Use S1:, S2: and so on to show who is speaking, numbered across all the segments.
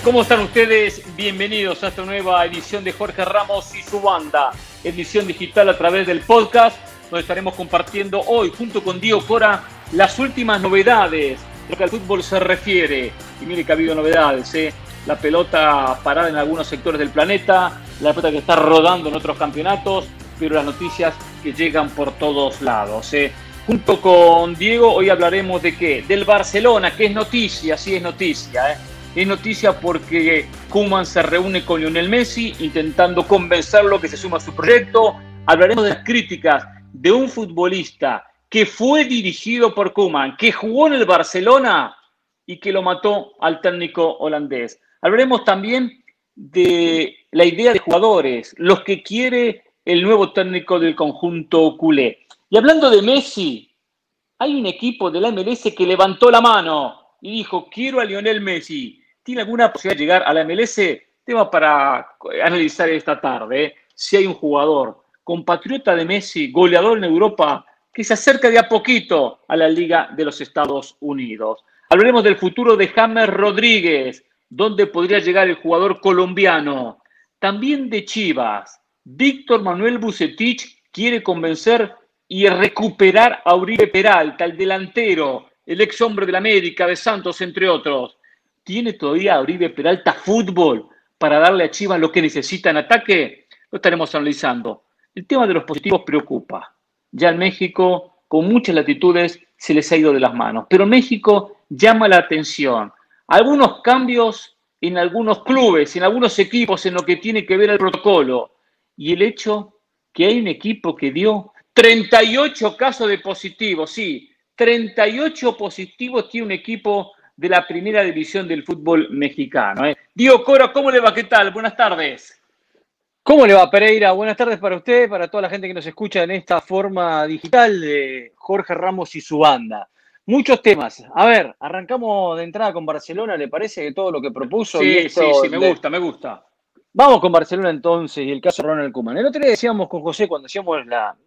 S1: ¿Cómo están ustedes? Bienvenidos a esta nueva edición de Jorge Ramos y su banda, edición digital a través del podcast, donde estaremos compartiendo hoy, junto con Diego Cora, las últimas novedades de lo que al fútbol se refiere. Y mire que ha habido novedades, la pelota parada en algunos sectores del planeta, la pelota que está rodando en otros campeonatos, pero las noticias que llegan por todos lados. Junto con Diego, hoy hablaremos de ¿qué? Del Barcelona, que es noticia, sí es noticia, Es noticia porque Koeman se reúne con Lionel Messi intentando convencerlo que se suma a su proyecto. Hablaremos de las críticas de un futbolista que fue dirigido por Koeman, que jugó en el Barcelona y que lo mató al técnico holandés. Hablaremos también de la idea de jugadores, los que quiere el nuevo técnico del conjunto culé. Y hablando de Messi, hay un equipo de la MLS que levantó la mano y dijo, quiero a Lionel Messi. ¿Tiene alguna posibilidad de llegar a la MLS? Tema para analizar esta tarde. Si hay un jugador compatriota de Messi, goleador en Europa, que se acerca de a poquito a la Liga de los Estados Unidos. Hablaremos del futuro de James Rodríguez, dónde podría llegar el jugador colombiano. También de Chivas. Víctor Manuel Vucetich quiere convencer y recuperar a Uribe Peralta, el delantero, el ex hombre del América, de Santos, entre otros. ¿Tiene todavía Uribe Peralta fútbol para darle a Chivas lo que necesita en ataque? Lo estaremos analizando. El tema de los positivos preocupa. Ya en México, con muchas latitudes, se les ha ido de las manos. Pero México llama la atención. Algunos cambios en algunos clubes, en algunos equipos, en lo que tiene que ver el protocolo. Y el hecho que hay un equipo que dio 38 casos de positivos. Sí, 38 positivos tiene un equipo de la primera división del fútbol mexicano. Diego Cora, ¿cómo le va? ¿Qué tal? Buenas tardes.
S2: ¿Cómo le va, Pereira? Buenas tardes para usted, para toda la gente que nos escucha en esta forma digital de Jorge Ramos y su banda. Muchos temas. A ver, arrancamos de entrada con Barcelona, ¿le parece que todo lo que propuso?
S1: Sí, me gusta.
S2: Vamos con Barcelona entonces y el caso de Ronald Koeman. El otro día decíamos con José, cuando hacíamos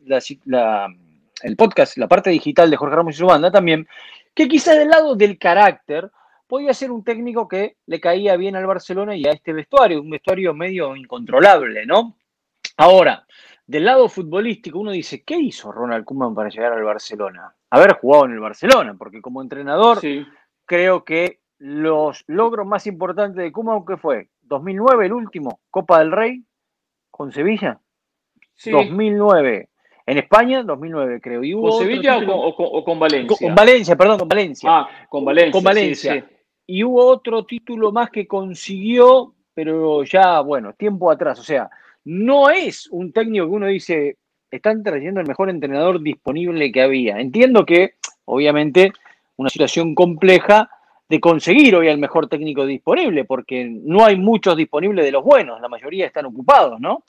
S2: el podcast, la parte digital de Jorge Ramos y su banda también, que quizás del lado del carácter podía ser un técnico que le caía bien al Barcelona y a este vestuario, un vestuario medio incontrolable, ¿no? Ahora, del lado futbolístico, uno dice, ¿qué hizo Ronald Koeman para llegar al Barcelona? Haber jugado en el Barcelona, porque como entrenador, sí, creo que los logros más importantes de Koeman, ¿qué fue? 2009, el último, Copa del Rey, con Sevilla. Sí. 2009. En España, 2009, creo. Y hubo
S1: ¿con Sevilla o con Valencia?
S2: Con Valencia, perdón, con Valencia.
S1: Con Valencia.
S2: Con Valencia. Sí. Y hubo otro título más que consiguió, pero ya, bueno, tiempo atrás. O sea, no es un técnico que uno dice, están trayendo el mejor entrenador disponible que había. Entiendo que, obviamente, una situación compleja de conseguir hoy al mejor técnico disponible, porque no hay muchos disponibles de los buenos, la mayoría están ocupados, ¿no?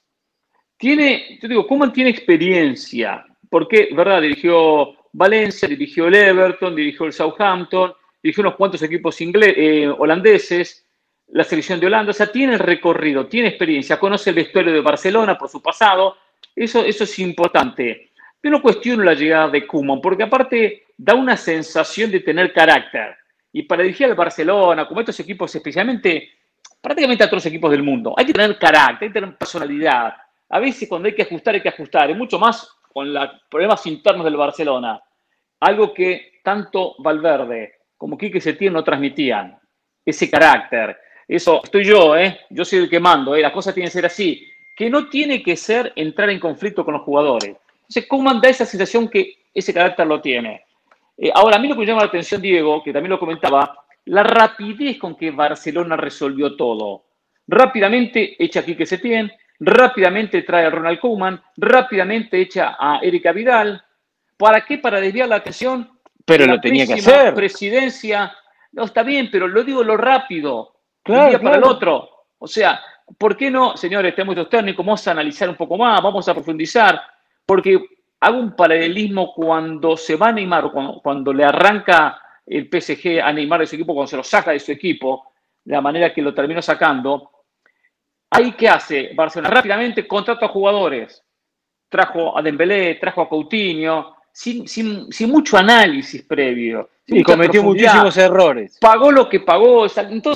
S1: Koeman tiene experiencia, porque, ¿verdad? Dirigió Valencia, dirigió el Everton, dirigió el Southampton, dirigió unos cuantos equipos holandeses, la selección de Holanda, o sea, tiene el recorrido, tiene experiencia, conoce el vestuario de Barcelona por su pasado, eso es importante. Yo no cuestiono la llegada de Koeman, porque aparte da una sensación de tener carácter. Y para dirigir al Barcelona, como estos equipos especialmente, prácticamente a todos los equipos del mundo, hay que tener carácter, hay que tener personalidad. A veces cuando hay que ajustar, y mucho más con los problemas internos del Barcelona. Algo que tanto Valverde como Quique Setién no transmitían. Ese carácter. Eso, estoy yo soy el que mando, las cosas tienen que ser así. Que no tiene que ser entrar en conflicto con los jugadores. Entonces, Koeman da esa sensación que ese carácter lo tiene. Ahora, a mí lo que me llama la atención, Diego, que también lo comentaba, la rapidez con que Barcelona resolvió todo. Rápidamente echa a Quique Setién, rápidamente trae a Ronald Koeman, rápidamente echa a Erika Vidal. ¿Para qué? Para desviar la atención.
S2: Pero lo tenía que hacer.
S1: Presidencia. No, está bien, pero lo digo lo rápido.
S2: Claro,
S1: un día para el otro. O sea, ¿por qué no, señores, tenemos estos técnicos, vamos a analizar un poco más, vamos a profundizar? Porque hago un paralelismo cuando se va a Neymar, cuando le arranca el PSG a Neymar de su equipo, cuando se lo saca de su equipo, de la manera que lo terminó sacando. ¿Ahí qué hace Barcelona? Rápidamente contrata a jugadores. Trajo a Dembélé, trajo a Coutinho, sin mucho análisis previo.
S2: Sí, cometió muchísimos errores.
S1: Pagó lo que pagó. Entonces,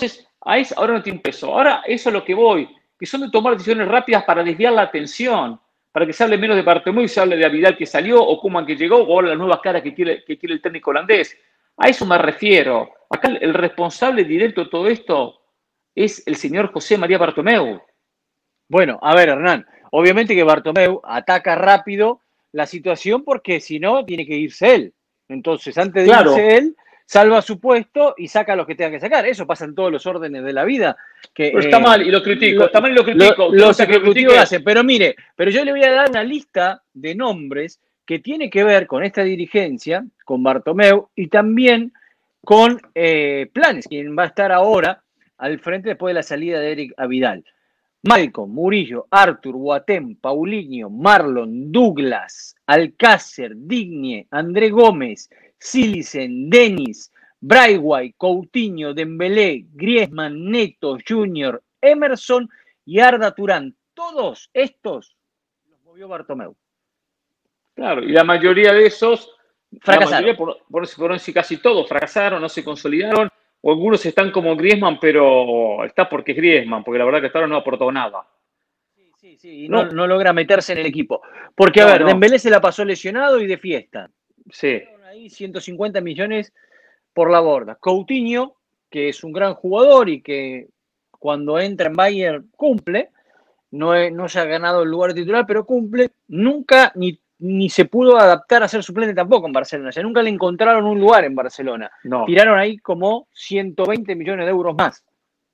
S1: ahora no tiene peso. Ahora eso es lo que voy, que son de tomar decisiones rápidas para desviar la atención, para que se hable menos de Bartomeu y se hable de Vidal que salió, o Koeman que llegó, o ahora las nuevas caras que quiere el técnico holandés. A eso me refiero. Acá el responsable directo de todo esto es el señor José María Bartomeu.
S2: Bueno, a ver, Hernán, obviamente que Bartomeu ataca rápido la situación porque si no, tiene que irse él. Entonces, antes de irse él, salva su puesto y saca a los que tenga que sacar. Eso pasa en todos los órdenes de la vida.
S1: Pero está mal y lo critico, está mal y lo critico.
S2: Los ejecutivos hacen. Pero mire, yo le voy a dar una lista de nombres que tiene que ver con esta dirigencia, con Bartomeu y también con Planes, quien va a estar ahora al frente después de la salida de Eric Vidal. Malcolm, Murillo, Arthur, Boateng, Paulinho, Marlon, Douglas, Alcácer, Digne, André Gómez, Silicen, Denis, Braithwaite, Coutinho, Dembélé, Griezmann, Neto, Junior, Emerson y Arda Turán. Todos estos los movió Bartomeu.
S1: Claro, y la mayoría de esos
S2: fracasaron.
S1: La mayoría, por no decir casi todos, fracasaron, no se consolidaron. O algunos están como Griezmann, pero está porque es Griezmann, porque la verdad que hasta ahora no aportó nada.
S2: Sí, y no logra meterse en el equipo. Porque, a ver, Dembélé se la pasó lesionado y de fiesta.
S1: Sí.
S2: Ahí 150 millones por la borda. Coutinho, que es un gran jugador y que cuando entra en Bayern cumple, no se ha ganado el lugar de titular, pero cumple, nunca ni se pudo adaptar a ser suplente tampoco en Barcelona. O sea, nunca le encontraron un lugar en Barcelona.
S1: No.
S2: Tiraron ahí como 120 millones de euros más.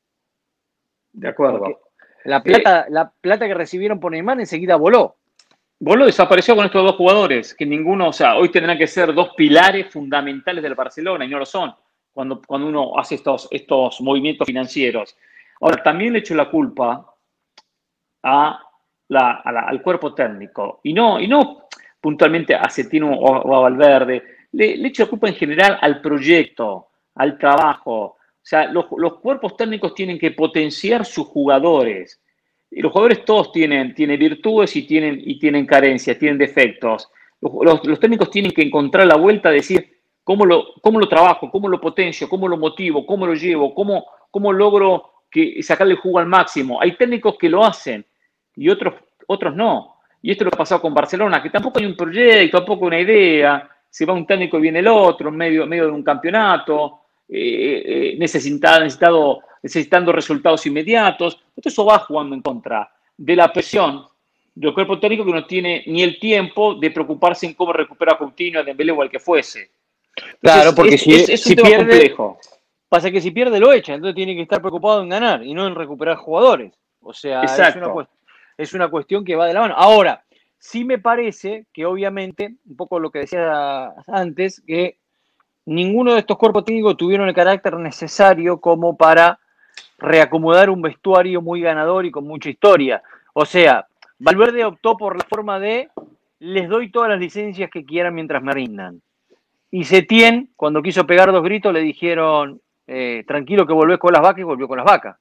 S1: De acuerdo.
S2: Porque la plata que recibieron por Neymar enseguida voló.
S1: Voló, desapareció con estos dos jugadores, que ninguno, o sea, hoy tendrán que ser dos pilares fundamentales del Barcelona, y no lo son, cuando uno hace estos movimientos financieros. Ahora, también le echo la culpa al cuerpo técnico, y no puntualmente a Setino o a Valverde, le echo la culpa en general al proyecto, al trabajo. O sea, los cuerpos técnicos tienen que potenciar sus jugadores. Y los jugadores todos tienen virtudes y tienen carencias, tienen defectos. Los técnicos tienen que encontrar la vuelta a decir cómo lo trabajo, cómo lo potencio, cómo lo motivo, cómo lo llevo, cómo logro sacarle el jugo al máximo. Hay técnicos que lo hacen y otros no. Y esto lo ha pasado con Barcelona, que tampoco hay un proyecto, tampoco una idea. Se va un técnico y viene el otro en medio de un campeonato, necesitando resultados inmediatos. Entonces eso va jugando en contra de la presión del cuerpo técnico, que no tiene ni el tiempo de preocuparse en cómo recuperar a Coutinho, a Dembélé o al que fuese. Entonces,
S2: claro, porque
S1: es un tema complejo.
S2: Pasa que si pierde lo echa, entonces tiene que estar preocupado en ganar y no en recuperar jugadores. O sea, es una cuestión que va de la mano. Ahora, sí me parece que obviamente, un poco lo que decía antes, que ninguno de estos cuerpos técnicos tuvieron el carácter necesario como para reacomodar un vestuario muy ganador y con mucha historia. O sea, Valverde optó por la forma de les doy todas las licencias que quieran mientras me rindan. Y Setién, cuando quiso pegar 2 gritos, le dijeron tranquilo que volvés con las vacas, y volvió con las vacas.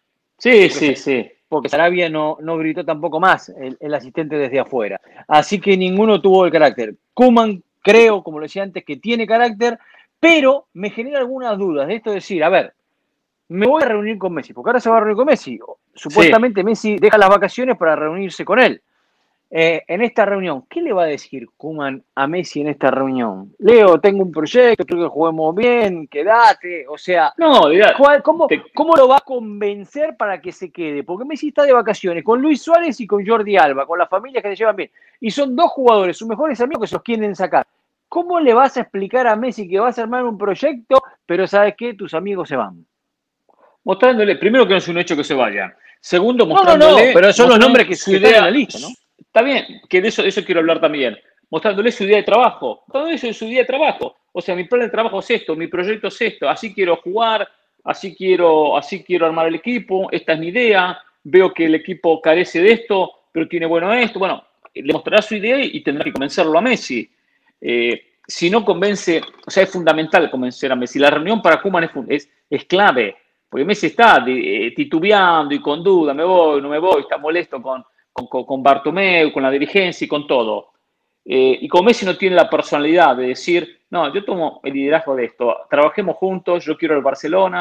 S1: Sí.
S2: Porque Sarabia no gritó tampoco más, el asistente desde afuera. Así que ninguno tuvo el carácter. Koeman, creo, como lo decía antes, que tiene carácter, pero me genera algunas dudas de esto de decir, a ver, me voy a reunir con Messi, porque ahora se va a reunir con Messi. Supuestamente Messi deja las vacaciones para reunirse con él. En esta reunión, ¿qué le va a decir Koeman a Messi en esta reunión? Leo, tengo un proyecto, quiero que juguemos bien, quédate. O sea, ¿cómo lo va a convencer para que se quede? Porque Messi está de vacaciones con Luis Suárez y con Jordi Alba, con las familias que se llevan bien. Y son 2 jugadores, sus mejores amigos, que se los quieren sacar. ¿Cómo le vas a explicar a Messi que vas a armar un proyecto, pero sabes qué? Tus amigos se van.
S1: Mostrándole, primero, que no es un hecho que se vayan. Segundo, mostrándole...
S2: No, pero son los nombres que están en la lista, ¿no?
S1: Está bien, que de eso quiero hablar también. Mostrándole su idea de trabajo. Todo eso es su idea de trabajo. O sea, mi plan de trabajo es esto, mi proyecto es esto. Así quiero jugar, así quiero armar el equipo. Esta es mi idea. Veo que el equipo carece de esto, pero tiene bueno esto. Bueno, le mostrará su idea y tendrá que convencerlo a Messi. Si no convence, o sea, es fundamental convencer a Messi. La reunión para Koeman es clave. Porque Messi está titubeando y con duda, me voy, no me voy, está molesto con Bartomeu, con la dirigencia y con todo. Y como Messi no tiene la personalidad de decir, no, yo tomo el liderazgo de esto, trabajemos juntos, yo quiero el Barcelona,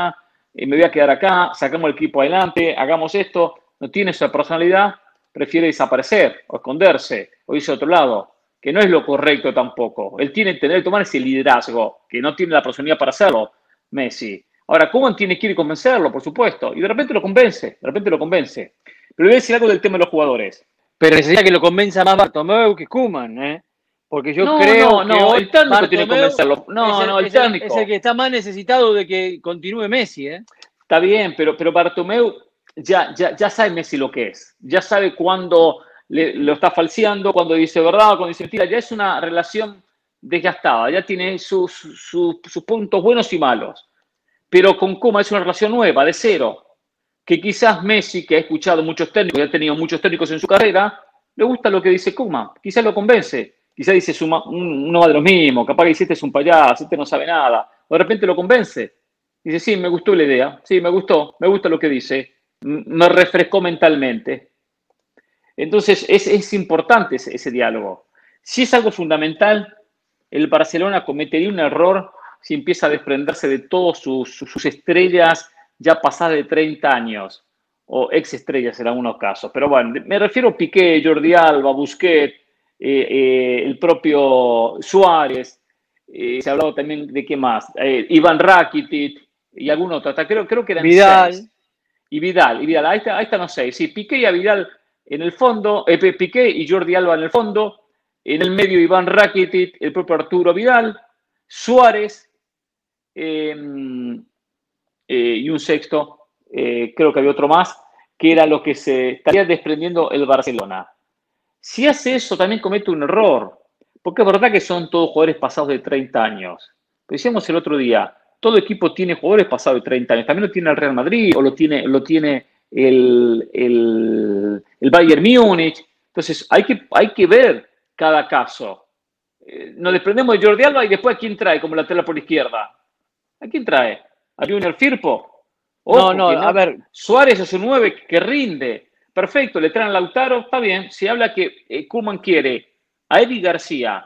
S1: me voy a quedar acá, sacamos el equipo adelante, hagamos esto, no tiene esa personalidad, prefiere desaparecer o esconderse o irse a otro lado, que no es lo correcto tampoco. Él tiene que tener que tomar ese liderazgo, que no tiene la personalidad para hacerlo, Messi. Ahora, Koeman tiene que ir y convencerlo, por supuesto, y de repente lo convence. Pero voy a decir algo del tema de los jugadores.
S2: Pero necesita que lo convenza más Bartomeu que Koeman, ¿eh? Porque yo creo que
S1: no,
S2: hoy
S1: el técnico
S2: Bartomeu
S1: tiene que convencerlo. El técnico.
S2: Es el que está más necesitado de que continúe Messi, ¿eh?
S1: Está bien, pero Bartomeu ya sabe Messi lo que es. Ya sabe cuándo lo está falseando, cuándo dice verdad, cuándo dice mentira. Ya es una relación desgastada, ya tiene sus puntos buenos y malos. Pero con Koeman es una relación nueva, de cero. Que quizás Messi, que ha escuchado muchos técnicos, y ha tenido muchos técnicos en su carrera, le gusta lo que dice Koeman. Quizás lo convence. Quizás dice uno de los mismos. Capaz que dice, este es un payaso, este no sabe nada. O de repente lo convence. Dice, sí, me gustó la idea. Sí, me gusta lo que dice. Me refrescó mentalmente. Entonces, es importante ese diálogo. Si es algo fundamental, el Barcelona cometería un error si empieza a desprenderse de todas sus estrellas ya pasadas de 30 años, o ex estrellas en algunos casos. Pero bueno, me refiero a Piqué, Jordi Alba, Busquets, el propio Suárez, se ha hablado también de qué más, Iván Rakitic y algún otro, hasta creo que eran
S2: Vidal.
S1: 6. Y Vidal, ahí están los 6. Sí, Piqué y a Vidal en el fondo, Piqué y Jordi Alba en el fondo, en el medio Iván Rakitic, el propio Arturo Vidal, Suárez, y un sexto, creo que había otro más, que era lo que se estaría desprendiendo el Barcelona. Si hace eso, también comete un error, porque es verdad que son todos jugadores pasados de 30 años. Lo decíamos el otro día, todo equipo tiene jugadores pasados de 30 años. También lo tiene el Real Madrid o lo tiene el Bayern Múnich. Entonces, hay que ver cada caso. Nos desprendemos de Jordi Alba y después ¿a quién trae como lateral por izquierda? ¿A quién trae? ¿A Junior Firpo? Ojo, no, a ver. Suárez es un 9 que rinde. Perfecto, le traen a Lautaro, está bien. Se habla que Koeman quiere a Eddie García,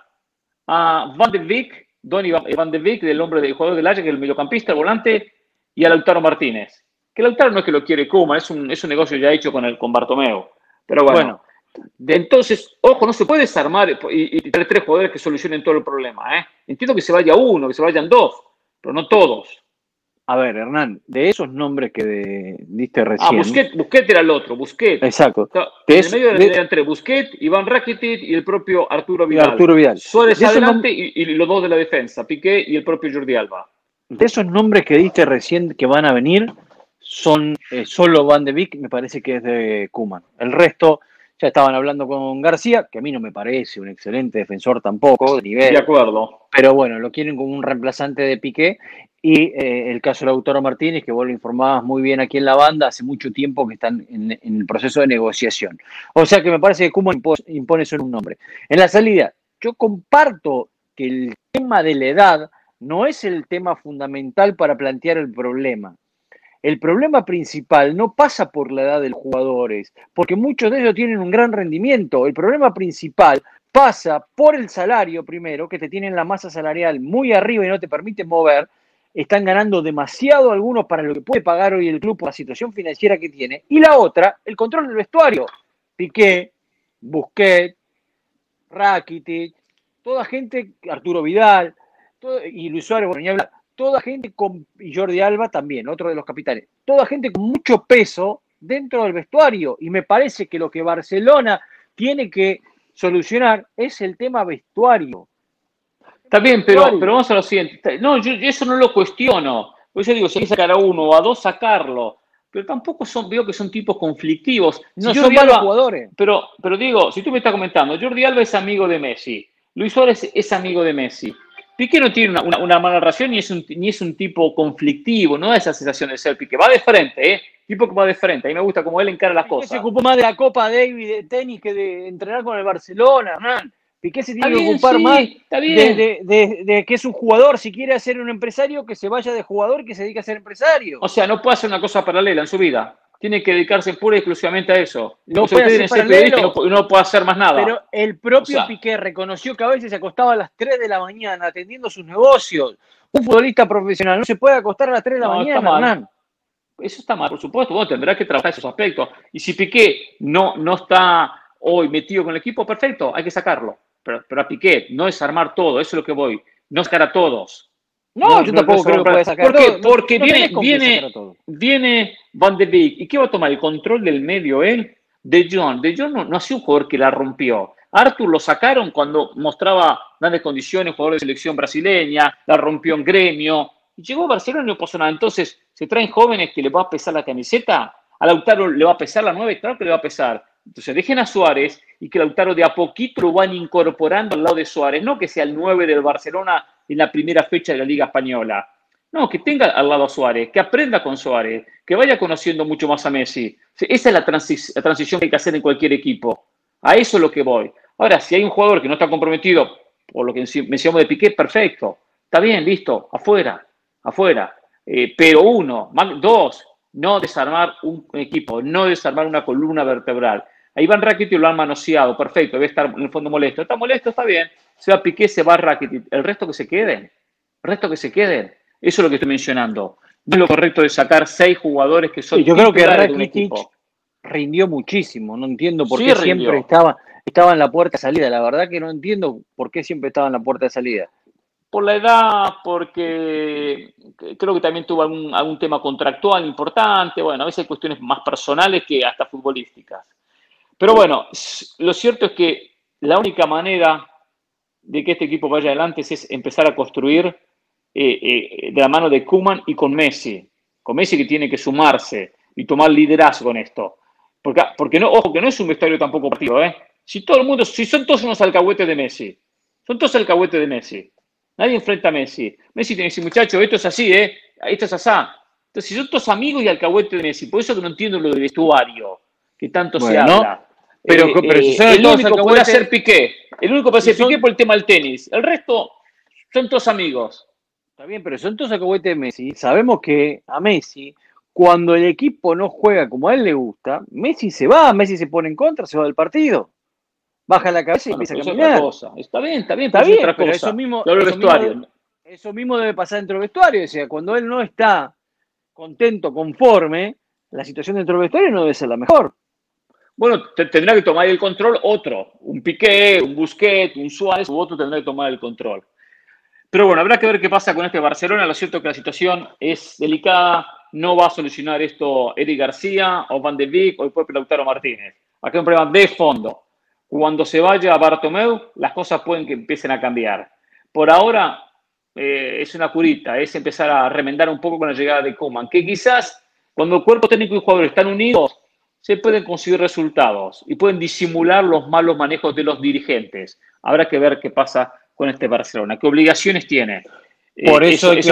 S1: a Van de Beek, Donny Van de Beek, del jugador del Ajax, el mediocampista, el volante, y a Lautaro Martínez. Que Lautaro no es que lo quiere Koeman, es un negocio ya hecho con Bartomeu. Pero bueno. Entonces, ojo, no se puede desarmar y tener 3 jugadores que solucionen todo el problema. Entiendo que se vaya uno, que se vayan 2, pero no todos.
S2: A ver, Hernán, de esos nombres que diste recién.
S1: Busquets era el otro, Busquets.
S2: Exacto.
S1: En el medio eran 3, Busquets, Iván Rakitic y el propio Arturo Vidal. Suárez adelante y los 2 de la defensa, Piqué y el propio Jordi Alba.
S2: De esos nombres que diste recién que van a venir, son solo Van de Beek, me parece que es de Koeman. El resto, ya estaban hablando con García, que a mí no me parece un excelente defensor tampoco, de nivel.
S1: De acuerdo.
S2: Pero bueno, lo quieren como un reemplazante de Piqué. Y el caso de Lautaro Martínez, que vos lo informabas muy bien aquí en la banda, hace mucho tiempo que están en el proceso de negociación. O sea que me parece que Koeman impone solo un nombre. En la salida, yo comparto que el tema de la edad no es el tema fundamental para plantear el problema. El problema principal no pasa por la edad de los jugadores, porque muchos de ellos tienen un gran rendimiento. El problema principal pasa por el salario primero, que te tienen la masa salarial muy arriba y no te permiten mover. Están ganando demasiado algunos para lo que puede pagar hoy el club por la situación financiera que tiene. Y la otra, el control del vestuario. Piqué, Busquets, Rakitic, toda gente, Arturo Vidal y Luis Suárez, toda gente y Jordi Alba también, otro de los capitanes. Toda gente con mucho peso dentro del vestuario. Y me parece que lo que Barcelona tiene que solucionar es el tema vestuario.
S1: Está bien, pero vamos a lo siguiente. No, yo eso no lo cuestiono. Por eso digo, si hay que sacar a uno o a 2, sacarlo. Pero tampoco veo que son tipos conflictivos.
S2: No son malos jugadores.
S1: Pero digo, si tú me estás comentando, Jordi Alba es amigo de Messi, Luis Suárez es amigo de Messi. Piqué no tiene una mala relación ni es un tipo conflictivo, no da esa sensación de ser Piqué. Va de frente, tipo que va de frente. A mí me gusta cómo él encara las cosas.
S2: Se ocupó más de la Copa Davis de tenis que de entrenar con el Barcelona, man. Piqué se tiene que ocupar más de que es un jugador. Si quiere ser un empresario, que se vaya de jugador y que se dedique a ser empresario.
S1: O sea, no puede hacer una cosa paralela en su vida. Tiene que dedicarse pura y exclusivamente a eso.
S2: No puede ser periodista
S1: y no puede hacer más nada.
S2: Pero el propio Piqué reconoció que a veces se acostaba a las 3 de la mañana atendiendo sus negocios. Un futbolista profesional no se puede acostar a las 3 de la mañana, Hernán.
S1: Eso está mal, por supuesto. Bueno, tendrá que trabajar esos aspectos. Y si Piqué no está hoy metido con el equipo, perfecto, hay que sacarlo. Pero a Piqué no es armar todo, eso es lo que voy. No sacar a todos.
S2: No, yo tampoco creo que pueda sacar
S1: ¿Por qué?
S2: todo.
S1: Porque viene Van de Beek. ¿Y qué va a tomar? ¿El control del medio él? De Jong no ha sido un jugador que la rompió. Arthur lo sacaron cuando mostraba grandes condiciones, jugador de selección brasileña, la rompió en Gremio. Y llegó a Barcelona y no pasó nada. Entonces, ¿se traen jóvenes que le va a pesar la camiseta? ¿A Lautaro le va a pesar la 9? Claro que le va a pesar. Entonces, dejen a Suárez y que Lautaro de a poquito lo van incorporando al lado de Suárez. No que sea el 9 del Barcelona en la primera fecha de la Liga Española. No, que tenga al lado a Suárez, que aprenda con Suárez, que vaya conociendo mucho más a Messi. Esa es la transición que hay que hacer en cualquier equipo. A eso es lo que voy. Ahora, si hay un jugador que no está comprometido, por lo que mencionamos de Piqué, perfecto. Está bien, listo, afuera. Pero dos, no desarmar un equipo, no desarmar una columna vertebral. A Iván Rakitic lo han manoseado, perfecto, debe estar en el fondo molesto. Está molesto, está bien. Se va Piqué, se va Rakitic. El resto que se queden. Eso es lo que estoy mencionando. No es lo correcto de sacar 6 jugadores que son
S2: yo creo que
S1: titulares de un equipo.
S2: Rindió muchísimo. No entiendo por qué siempre estaba en la puerta de salida. La verdad que no entiendo por qué siempre estaba en la puerta de salida.
S1: Por la edad, porque creo que también tuvo algún tema contractual importante. Bueno, a veces hay cuestiones más personales que hasta futbolísticas. Pero bueno, lo cierto es que la única manera de que este equipo vaya adelante es empezar a construir de la mano de Koeman y con Messi. Con Messi que tiene que sumarse y tomar liderazgo en esto. Porque no, ojo, que no es un vestuario tampoco partido, ¿eh? Si son todos unos alcahuetes de Messi. Son todos alcahuetes de Messi. Nadie enfrenta a Messi. Messi tiene que decir, muchachos, esto es así, esto es asá. Entonces, si son todos amigos y alcahuetes de Messi, por eso que no entiendo lo del vestuario, que tanto se habla.
S2: Pero si son
S1: el único puede ser Piqué. El único puede ser Piqué por el tema del tenis. El resto son todos amigos.
S2: Está bien, pero son todos alcahuetes de Messi. Sabemos que a Messi, cuando el equipo no juega como a él le gusta, Messi se va, Messi se pone en contra, se va del partido. Baja la cabeza y empieza a caminar.
S1: Otra cosa. Está bien, pero otra cosa.
S2: Eso mismo debe pasar dentro del vestuario. O sea, cuando él no está contento, conforme, la situación dentro del vestuario no debe ser la mejor.
S1: Bueno, tendrá que tomar el control otro. Un Piqué, un Busquets, un Suárez, u otro tendrá que tomar el control. Pero bueno, habrá que ver qué pasa con este Barcelona. Lo cierto es que la situación es delicada. No va a solucionar esto Eric García o Van de Beek o el propio Lautaro Martínez. Acá hay un problema de fondo. Cuando se vaya Bartomeu, las cosas pueden que empiecen a cambiar. Por ahora es una curita, es empezar a remendar un poco con la llegada de Koeman, que quizás cuando el cuerpo técnico y jugadores están unidos, se pueden conseguir resultados y pueden disimular los malos manejos de los dirigentes. Habrá que ver qué pasa con este Barcelona, qué obligaciones tiene.
S2: Por eso hay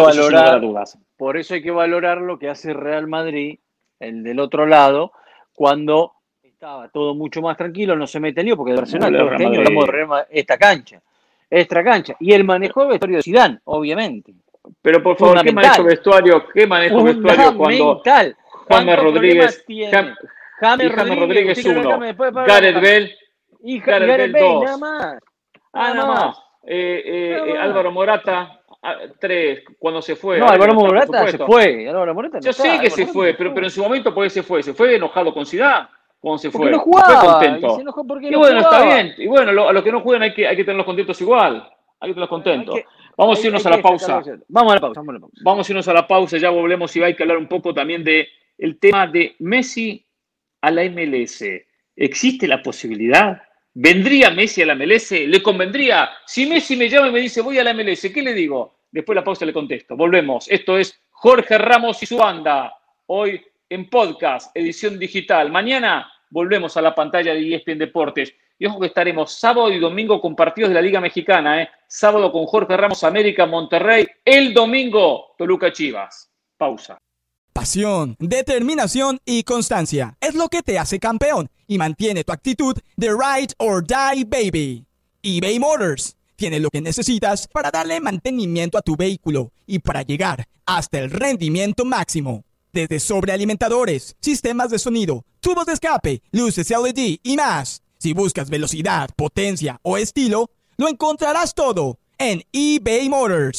S2: que valorar lo que hace Real Madrid, el del otro lado, cuando estaba todo mucho más tranquilo, no se mete en lío, porque el Barcelona todo este año hablamos de esta cancha. Y el manejo del vestuario de Zidane, obviamente.
S1: Pero por favor, ¿qué manejo vestuario cuando James Rodríguez, James Rodríguez 1, Gareth Bale
S2: y Gareth Bale 2,
S1: nada más. Álvaro Morata 3, cuando se fue.
S2: No, Álvaro Morata se fue.
S1: Yo sé que se fue, pero en su momento por qué se fue. Se fue enojado con Zidane. Cuando se fue.
S2: No jugaba,
S1: fue contento.
S2: Y se enojó porque
S1: no bueno, jugaba. Está bien. Y bueno, a los que no juegan hay que tenerlos contentos igual. Hay que tenerlos contentos. Vamos a irnos a la pausa.
S2: Vamos a la pausa.
S1: Vamos a irnos a la pausa. Ya volvemos y hay que hablar un poco también del tema de Messi a la MLS. ¿Existe la posibilidad? ¿Vendría Messi a la MLS? ¿Le convendría? Si Messi me llama y me dice voy a la MLS, ¿qué le digo? Después de la pausa le contesto. Volvemos. Esto es Jorge Ramos y su banda. Hoy en podcast, edición digital. Mañana volvemos a la pantalla de ESPN Deportes. Y ojo que estaremos sábado y domingo con partidos de la Liga Mexicana. Sábado con Jorge Ramos, América, Monterrey. El domingo, Toluca, Chivas. Pausa.
S3: Pasión, determinación y constancia es lo que te hace campeón y mantiene tu actitud de ride or die, baby. eBay Motors tiene lo que necesitas para darle mantenimiento a tu vehículo y para llegar hasta el rendimiento máximo. Desde sobrealimentadores, sistemas de sonido, tubos de escape, luces LED y más. Si buscas velocidad, potencia o estilo, lo encontrarás todo en eBay Motors.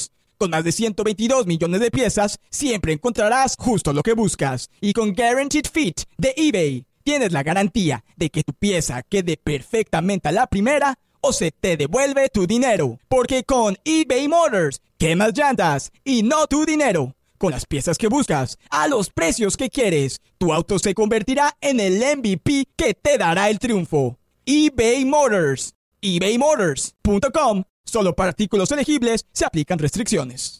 S3: Con más de 122 millones de piezas, siempre encontrarás justo lo que buscas. Y con Guaranteed Fit de eBay, tienes la garantía de que tu pieza quede perfectamente a la primera o se te devuelve tu dinero. Porque con eBay Motors, quemas llantas y no tu dinero. Con las piezas que buscas, a los precios que quieres, tu auto se convertirá en el MVP que te dará el triunfo. eBay Motors. ebaymotors.com. Solo para artículos elegibles se aplican restricciones.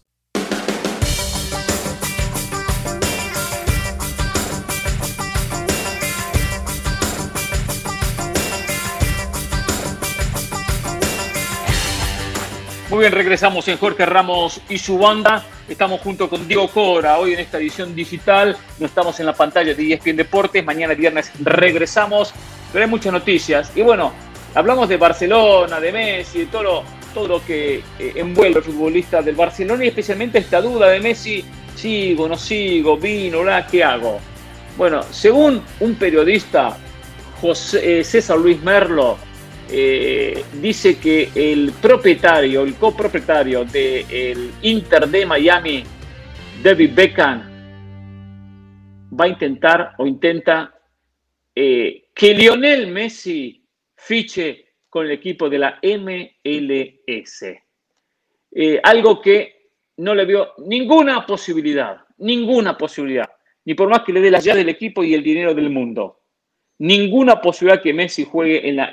S1: Muy bien, regresamos en Jorge Ramos y su banda. Estamos junto con Diego Cora hoy en esta edición digital. No estamos en la pantalla de ESPN Deportes. Mañana viernes regresamos. Pero hay muchas noticias. Y bueno, hablamos de Barcelona, de Messi, de todo lo que envuelve al futbolista del Barcelona y especialmente esta duda de Messi. ¿Sigo, no sigo? ¿Vino? ¿Qué hago? Bueno, según un periodista, César Luis Merlo, dice que el copropietario del Inter de Miami, David Beckham, va a intenta que Lionel Messi fiche con el equipo de la MLS. Algo que no le vio ninguna posibilidad, ni por más que le dé las llaves del equipo y el dinero del mundo. Ninguna posibilidad que Messi juegue en la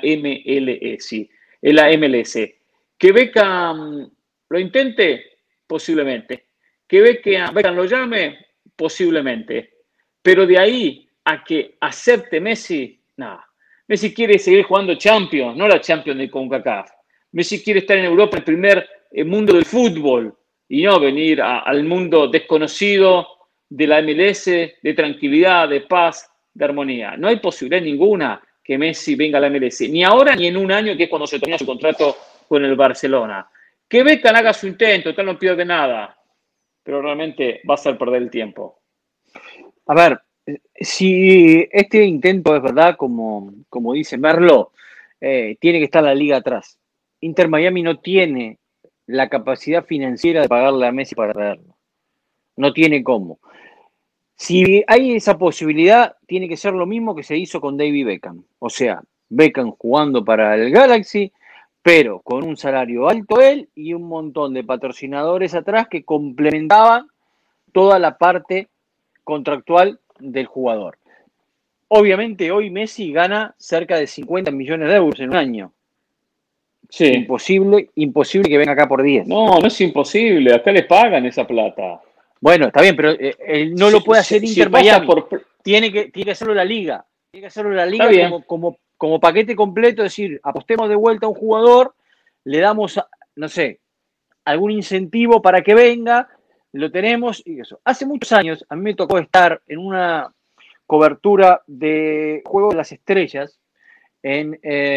S1: MLS. ¿Que Beckham lo intente? Posiblemente. ¿Que Beckham lo llame? Posiblemente. Pero de ahí a que acepte Messi, nada. Messi quiere seguir jugando Champions, no la Champions de CONCACAF. Messi quiere estar en Europa, el primer mundo del fútbol, y no venir al mundo desconocido de la MLS, de tranquilidad, de paz, de armonía. No hay posibilidad ninguna que Messi venga a la MLS, ni ahora ni en un año, que es cuando se termina su contrato con el Barcelona. Que Beckham haga su intento, tal no pierde nada, pero realmente va a ser perder el tiempo.
S2: A ver, si este intento es verdad, como dice Merlo, tiene que estar la liga atrás. Inter Miami no tiene la capacidad financiera de pagarle a Messi para traerlo. No tiene cómo. Si hay esa posibilidad, tiene que ser lo mismo que se hizo con David Beckham. O sea, Beckham jugando para el Galaxy, pero con un salario alto él y un montón de patrocinadores atrás que complementaban toda la parte contractual del jugador. Obviamente hoy Messi gana cerca de 50 millones de euros en un año. Sí. Imposible que venga acá por 10.
S1: No es imposible. Acá le pagan esa plata.
S2: Bueno, está bien, pero él no lo puede hacer Inter Miami. Tiene que hacerlo la liga. Tiene que hacerlo la liga como paquete completo, es decir, apostemos de vuelta a un jugador, le damos, no sé, algún incentivo para que venga, lo tenemos y eso. Hace muchos años a mí me tocó estar en una cobertura de Juego de las Estrellas en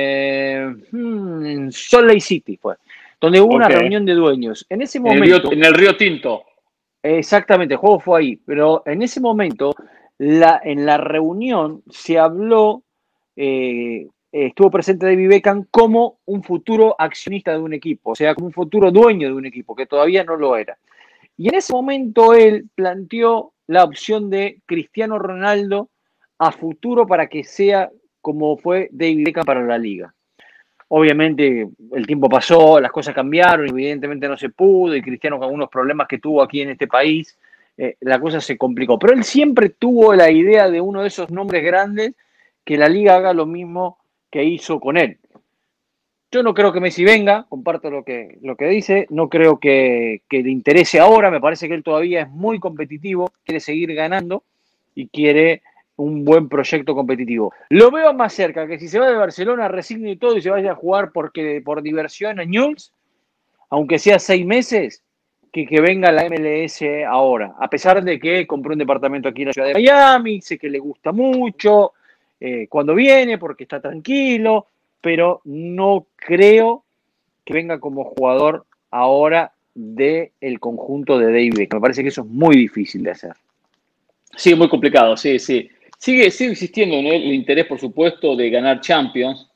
S2: Salt Lake City, fue, donde hubo una reunión de dueños. En ese momento,
S1: en el Río Tinto.
S2: Exactamente, el juego fue ahí, pero en ese momento, en la reunión se habló, estuvo presente David Beckham como un futuro accionista de un equipo, o sea, como un futuro dueño de un equipo, que todavía no lo era. Y en ese momento él planteó la opción de Cristiano Ronaldo a futuro para que sea como fue David Beckham para la liga. Obviamente el tiempo pasó, las cosas cambiaron, evidentemente no se pudo, y Cristiano con algunos problemas que tuvo aquí en este país, la cosa se complicó. Pero él siempre tuvo la idea de uno de esos nombres grandes, que la liga haga lo mismo que hizo con él. Yo no creo que Messi venga, comparto lo que dice, no creo que le interese ahora, me parece que él todavía es muy competitivo, quiere seguir ganando y quiere un buen proyecto competitivo. Lo veo más cerca que si se va de Barcelona, resigne todo y se vaya a jugar por diversión a Newell's, aunque sea 6 meses, que venga la MLS ahora. A pesar de que compró un departamento aquí en la ciudad de Miami, sé que le gusta mucho cuando viene porque está tranquilo, pero no creo que venga como jugador ahora del conjunto de David Beckham. Me parece que eso es muy difícil de hacer.
S1: Sí, muy complicado, sí. Sigue existiendo en él el interés, por supuesto, de ganar Champions,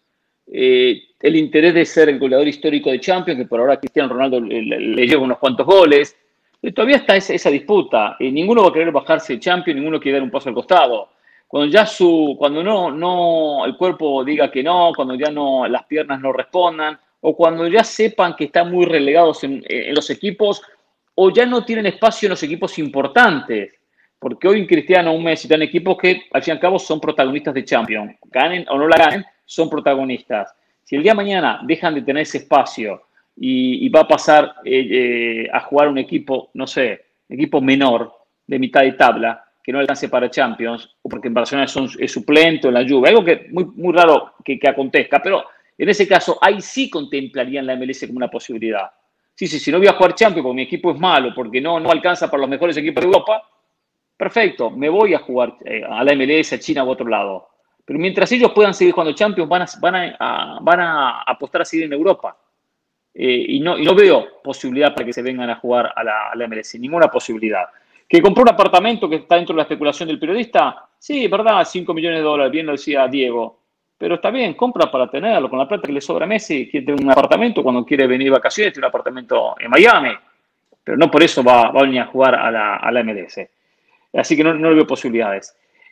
S1: el interés de ser el goleador histórico de Champions, que por ahora Cristiano Ronaldo le lleva unos cuantos goles, Y todavía está esa disputa. Y ninguno va a querer bajarse de Champions, ninguno quiere dar un paso al costado. Cuando no, el cuerpo diga que no, cuando ya no, las piernas no respondan, o cuando ya sepan que están muy relegados en los equipos, o ya no tienen espacio en los equipos importantes. Porque hoy un Cristiano, un Messi, están equipos que al fin y al cabo son protagonistas de Champions. Ganen o no la ganen, son protagonistas. Si el día de mañana dejan de tener ese espacio y va a pasar a jugar un equipo, no sé, equipo menor de mitad de tabla, que no alcance para Champions, o porque en Barcelona es suplente o en la Juve, algo que muy, muy raro que acontezca, pero en ese caso ahí sí contemplarían la MLS como una posibilidad. Sí, si no voy a jugar Champions porque mi equipo es malo, porque no alcanza para los mejores equipos de Europa, perfecto, me voy a jugar a la MLS, a China u otro lado. Pero mientras ellos puedan seguir jugando Champions, van a apostar a seguir en Europa. Y no veo posibilidad para que se vengan a jugar a la MLS, ninguna posibilidad. ¿Que compró un apartamento que está dentro de la especulación del periodista? Sí, es verdad, $5 millones, bien lo decía Diego. Pero está bien, compra para tenerlo. Con la plata que le sobra a Messi, quiere tener un apartamento cuando quiere venir de vacaciones, tiene un apartamento en Miami. Pero no por eso va a venir a jugar a la MLS. Así que no le veo posibilidades.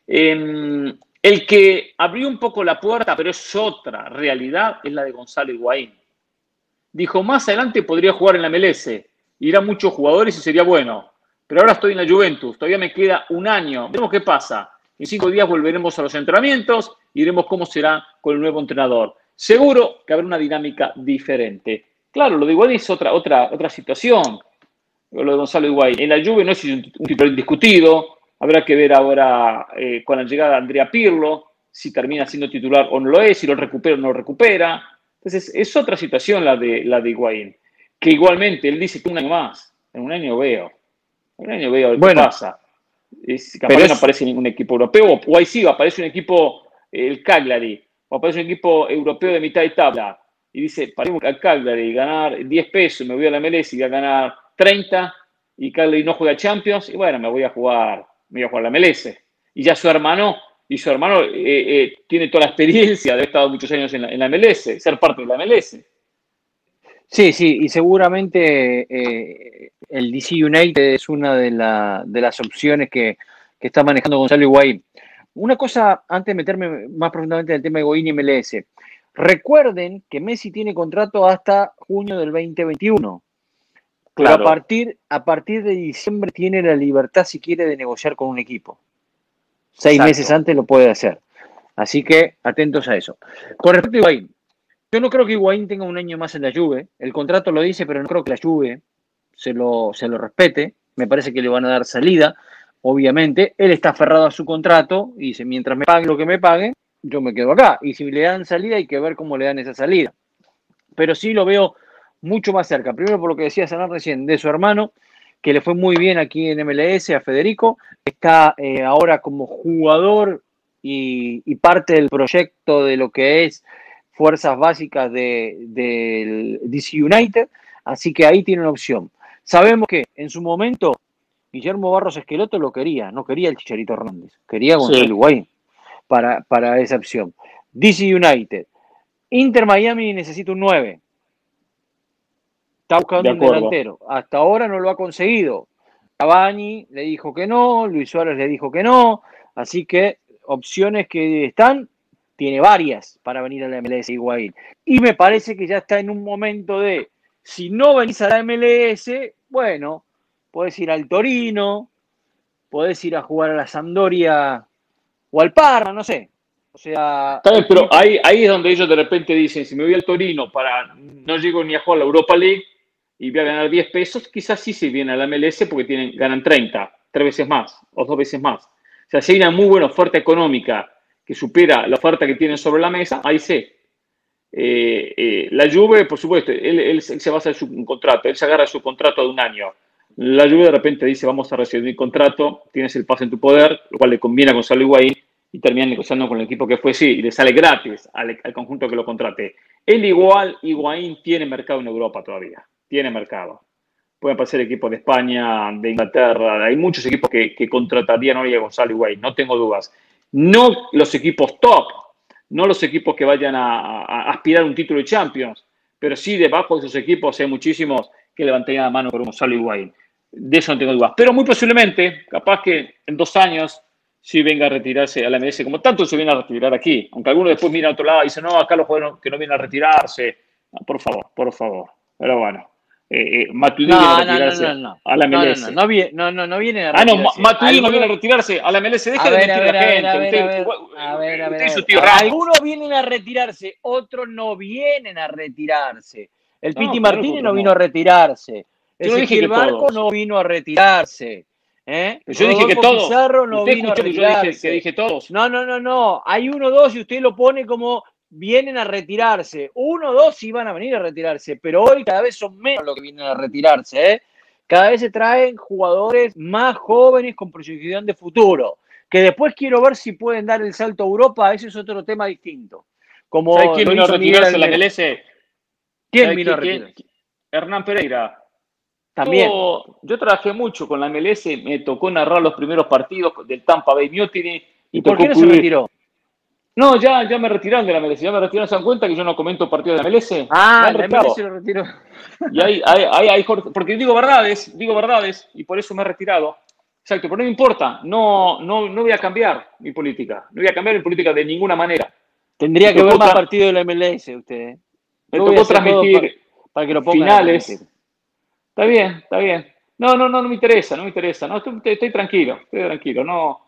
S1: El que abrió un poco la puerta, pero es otra realidad, es la de Gonzalo Higuaín. Dijo, más adelante podría jugar en la MLS. Irán muchos jugadores y sería bueno. Pero ahora estoy en la Juventus, todavía me queda un año. Veremos qué pasa. En 5 días volveremos a los entrenamientos y veremos cómo será con el nuevo entrenador. Seguro que habrá una dinámica diferente. Claro, lo de Higuaín es otra situación. Lo de Gonzalo Higuaín. En la Juve no es un titular indiscutido. Habrá que ver ahora con la llegada de Andrea Pirlo, si termina siendo titular o no lo es, si lo recupera o no lo recupera. Entonces, es otra situación la de Higuaín. Que igualmente, él dice que un año más. En un año veo. En un año veo qué pasa. Capaz que no aparece ningún equipo europeo. O ahí sí, aparece un equipo, el Cagliari. O aparece un equipo europeo de mitad de tabla. Y dice, paremos al Cagliari, ganar 10 pesos, me voy a la MLS y voy a ganar 30. Y Cagliari no juega Champions. Y bueno, me voy a jugar la MLS. Y ya su hermano tiene toda la experiencia de haber estado muchos años en la MLS, ser parte de la MLS.
S2: Sí, y seguramente el DC United es una de las opciones que está manejando Gonzalo Higuaín. Una cosa, antes de meterme más profundamente en el tema de Higuaín y MLS. Recuerden que Messi tiene contrato hasta junio del 2021. Claro. Pero a partir de diciembre tiene la libertad, si quiere, de negociar con un equipo. 6 meses antes lo puede hacer. Así que atentos a eso. Con respecto a Higuaín, yo no creo que Higuaín tenga un año más en la Juve. El contrato lo dice, pero no creo que la Juve se lo respete. Me parece que le van a dar salida, obviamente. Él está aferrado a su contrato y dice, mientras me paguen lo que me paguen, yo me quedo acá. Y si le dan salida, hay que ver cómo le dan esa salida. Pero sí lo veo mucho más cerca. Primero por lo que decía Sanar recién, de su hermano, que le fue muy bien aquí en MLS, a Federico. Está ahora como jugador y parte del proyecto de lo que es fuerzas básicas del DC United, así que ahí tiene una opción. Sabemos que en su momento Guillermo Barros Esqueloto lo quería, no quería el Chicharito Hernández, quería a Gonzalo Higuaín para esa opción. DC United, Inter Miami necesita un 9. Está buscando un delantero. Hasta ahora no lo ha conseguido. Cavani le dijo que no, Luis Suárez le dijo que no, así que opciones que están, tiene varias para venir a la MLS Higuaín. Y me parece que ya está en un momento de, si no venís a la MLS, bueno, podés ir al Torino, podés ir a jugar a la Sampdoria o al Parma, no sé. O sea,
S1: pero ahí es donde ellos de repente dicen, si me voy al Torino no llego ni a jugar a la Europa League y voy a ganar 10 pesos, quizás sí se viene a la MLS porque ganan 30, 3 veces más o 2 veces más. O sea, si hay una muy buena oferta económica que supera la oferta que tienen sobre la mesa, ahí sí. La Juve, por supuesto, él se basa en su contrato, él se agarra su contrato de un año. La Juve de repente dice, vamos a recibir el contrato, tienes el pase en tu poder, lo cual le conviene a Gonzalo Higuaín, y termina negociando con el equipo que fue, sí, y le sale gratis al conjunto que lo contrate. Él igual, Higuaín tiene mercado en Europa todavía, tiene mercado. Pueden pasar equipos de España, de Inglaterra, hay muchos equipos que contratarían hoy a Gonzalo Higuaín, no tengo dudas. No los equipos top, no los equipos que vayan a aspirar a un título de Champions, pero sí debajo de esos equipos hay muchísimos que levantarían la mano por Gonzalo Higuaín. De eso no tengo dudas. Pero muy posiblemente, capaz que en 2 años, sí venga a retirarse a la MLS, como tanto se viene a retirar aquí. Aunque algunos después miran a otro lado y dicen, no, acá los jugadores que no vienen a retirarse. No, por favor, por favor. Pero bueno, Matuidi viene a retirarse a la MLS.
S2: No vienen a
S1: Ah, no,
S2: retirarse.
S1: Matuidi no viene a retirarse a la MLS. Deja de mentir a la gente. Usted y su tío Ramos.
S2: Algunos vienen a retirarse, otros no vienen a retirarse. El Piti Martínez no vino a retirarse.
S1: Yo no dije que
S2: Barco
S1: todos.
S2: no vino a retirarse.
S1: Yo dije que todos.
S2: Pizarro no
S1: Usted
S2: vino a
S1: escuchó que yo
S2: retirarse.
S1: que dije todos.
S2: No. Hay 1 o 2 y usted lo pone como vienen a retirarse. 1 o 2 sí van a venir a retirarse, pero hoy cada vez son menos los que vienen a retirarse. Cada vez se traen jugadores más jóvenes con proyección de futuro. Que después quiero ver si pueden dar el salto a Europa. Ese es otro tema distinto.
S1: ¿Sabe quién vino a retirarse a la MLS?
S2: ¿Quién vino a retirarse?
S1: Hernán Pereira.
S2: También.
S1: Yo trabajé mucho con la MLS, me tocó narrar los primeros partidos del Tampa Bay Mutiny.
S2: ¿Y por qué no se retiró?
S1: No, ya me retiraron de la MLS, ya me retiraron, ¿se dan cuenta que yo no comento partidos de la MLS?
S2: Ah, la MLS lo retiró.
S1: Y ahí Jorge, porque digo verdades, y por eso me he retirado. Exacto, pero no me importa, no voy a cambiar mi política, no voy a cambiar mi política de ninguna manera.
S2: Tendría que ver más partidos de la MLS usted.
S1: Me tocó transmitir
S2: para que lo pongan
S1: finales. Está bien. No me interesa. No, estoy tranquilo. No.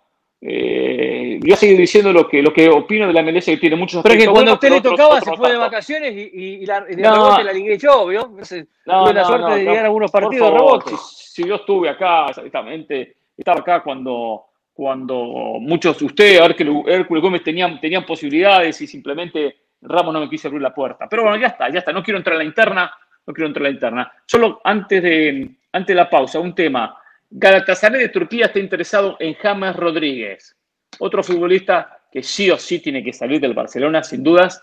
S1: Yo sigo diciendo lo que opino de la MLS, que tiene muchos
S2: aspectos. Pero que cuando
S1: buenos,
S2: a usted le tocaba se fue de vacaciones y de rebote la ligué yo, ¿vio? Tuve la suerte de llegar a algunos partidos de rebote.
S1: Si yo estuve acá, exactamente, estaba acá cuando muchos de ustedes, Hércules Gómez tenían posibilidades y simplemente Ramos no me quiso abrir la puerta. Pero bueno, ya está. No quiero entrar en la interna. Solo antes de la pausa, un tema. Galatasaray de Turquía está interesado en James Rodríguez, otro futbolista que sí o sí tiene que salir del Barcelona, sin dudas,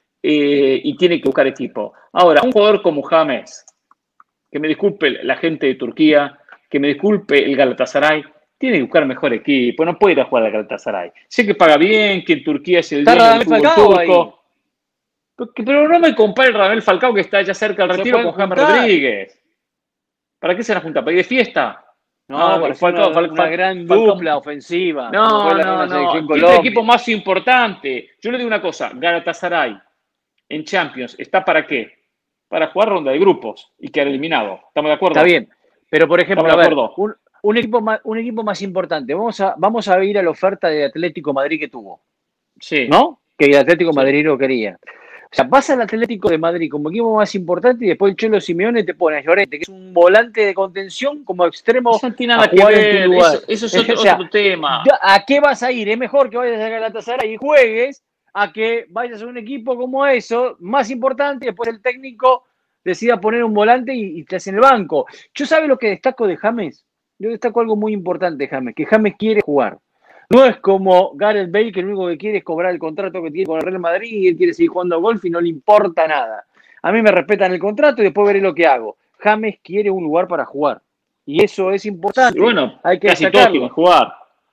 S1: y tiene que buscar equipo. Ahora, un jugador como James, que me disculpe la gente de Turquía, que me disculpe el Galatasaray, tiene que buscar mejor equipo, no puede ir a jugar al Galatasaray. Sé que paga bien, que en Turquía es el dueño del fútbol turco. Pero no me compare el Radamel Falcao, que está ya cerca del retiro, con James Rodríguez. ¿Para qué se van a juntar? ¿Para ir de fiesta?
S2: No, una gran dupla ofensiva.
S1: No. El equipo más importante. Yo le digo una cosa, Galatasaray en Champions, ¿está para qué? Para jugar ronda de grupos y quedar eliminado. ¿Estamos de acuerdo?
S2: Está bien, pero por ejemplo, a ver, un equipo más importante. Vamos a ir a la oferta de Atlético Madrid que tuvo.
S1: Sí.
S2: ¿No? Que el Atlético Madrid no quería. O sea, pasa el Atlético de Madrid como equipo más importante y después el Cholo Simeone te pone a Llorente, que es un volante de contención como extremo.
S1: Eso no tiene nada que ver, eso es otro tema.
S2: ¿A qué vas a ir? Es mejor que vayas a Galatasaray y juegues a que vayas a un equipo como eso, más importante, y después el técnico decida poner un volante y te hace en el banco. Yo, ¿sabe lo que destaco de James? Yo destaco algo muy importante de James, que James quiere jugar. No es como Gareth Bale, que lo único que quiere es cobrar el contrato que tiene con el Real Madrid y él quiere seguir jugando a golf y no le importa nada. A mí me respetan el contrato y después veré lo que hago. James quiere un lugar para jugar. Y eso es importante.
S1: Y bueno,
S2: hay que
S1: casi todos quieren jugar.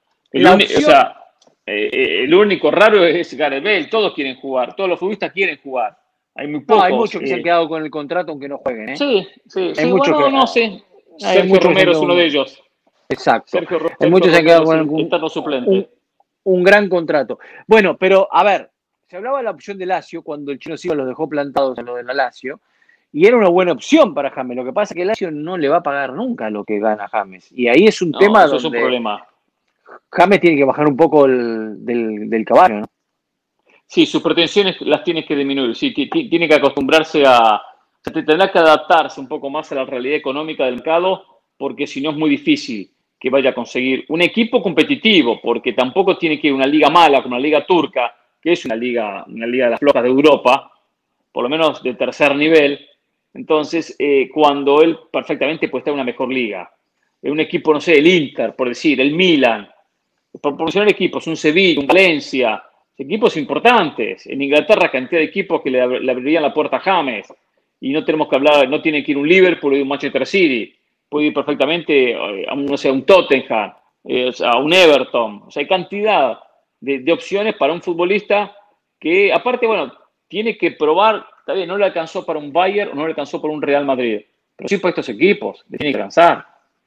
S1: El único raro es Gareth Bale. Todos quieren jugar. Todos los futbolistas quieren jugar. Hay muy pocos.
S2: No, hay muchos que se han quedado con el contrato aunque no jueguen.
S1: Sí.
S2: Hay muchos que
S1: no sé. Sergio Romero es uno de ellos.
S2: Exacto. Hay muchos que se han quedado con un gran contrato. Bueno, pero a ver, se hablaba de la opción de Lazio cuando el Chino Silva los dejó plantados en lo de la Lazio y era una buena opción para James. Lo que pasa es que Lazio no le va a pagar nunca lo que gana James. Y ahí es un tema donde
S1: es un problema.
S2: James tiene que bajar un poco del caballo, ¿no?
S1: Sí, sus pretensiones las tiene que disminuir. Sí, tiene que acostumbrarse tendrá que adaptarse un poco más a la realidad económica del mercado, porque si no es muy difícil que vaya a conseguir un equipo competitivo, porque tampoco tiene que ir a una liga mala como la liga turca, que es una liga de las flojas de Europa, por lo menos de tercer nivel. Entonces, cuando él perfectamente puede estar en una mejor liga, en un equipo, no sé, el Inter, por decir, el Milan, por mencionar equipos, un Sevilla, un Valencia, equipos importantes. En Inglaterra, cantidad de equipos que le abrirían la puerta a James, y no tenemos que hablar, no tiene que ir un Liverpool o un Manchester City, puede ir perfectamente a un Tottenham, a un Everton. O sea, hay cantidad de opciones para un futbolista que, aparte, bueno, tiene que probar. Está bien, no le alcanzó para un Bayern o no le alcanzó para un Real Madrid, pero sí para estos equipos, le tiene que alcanzar.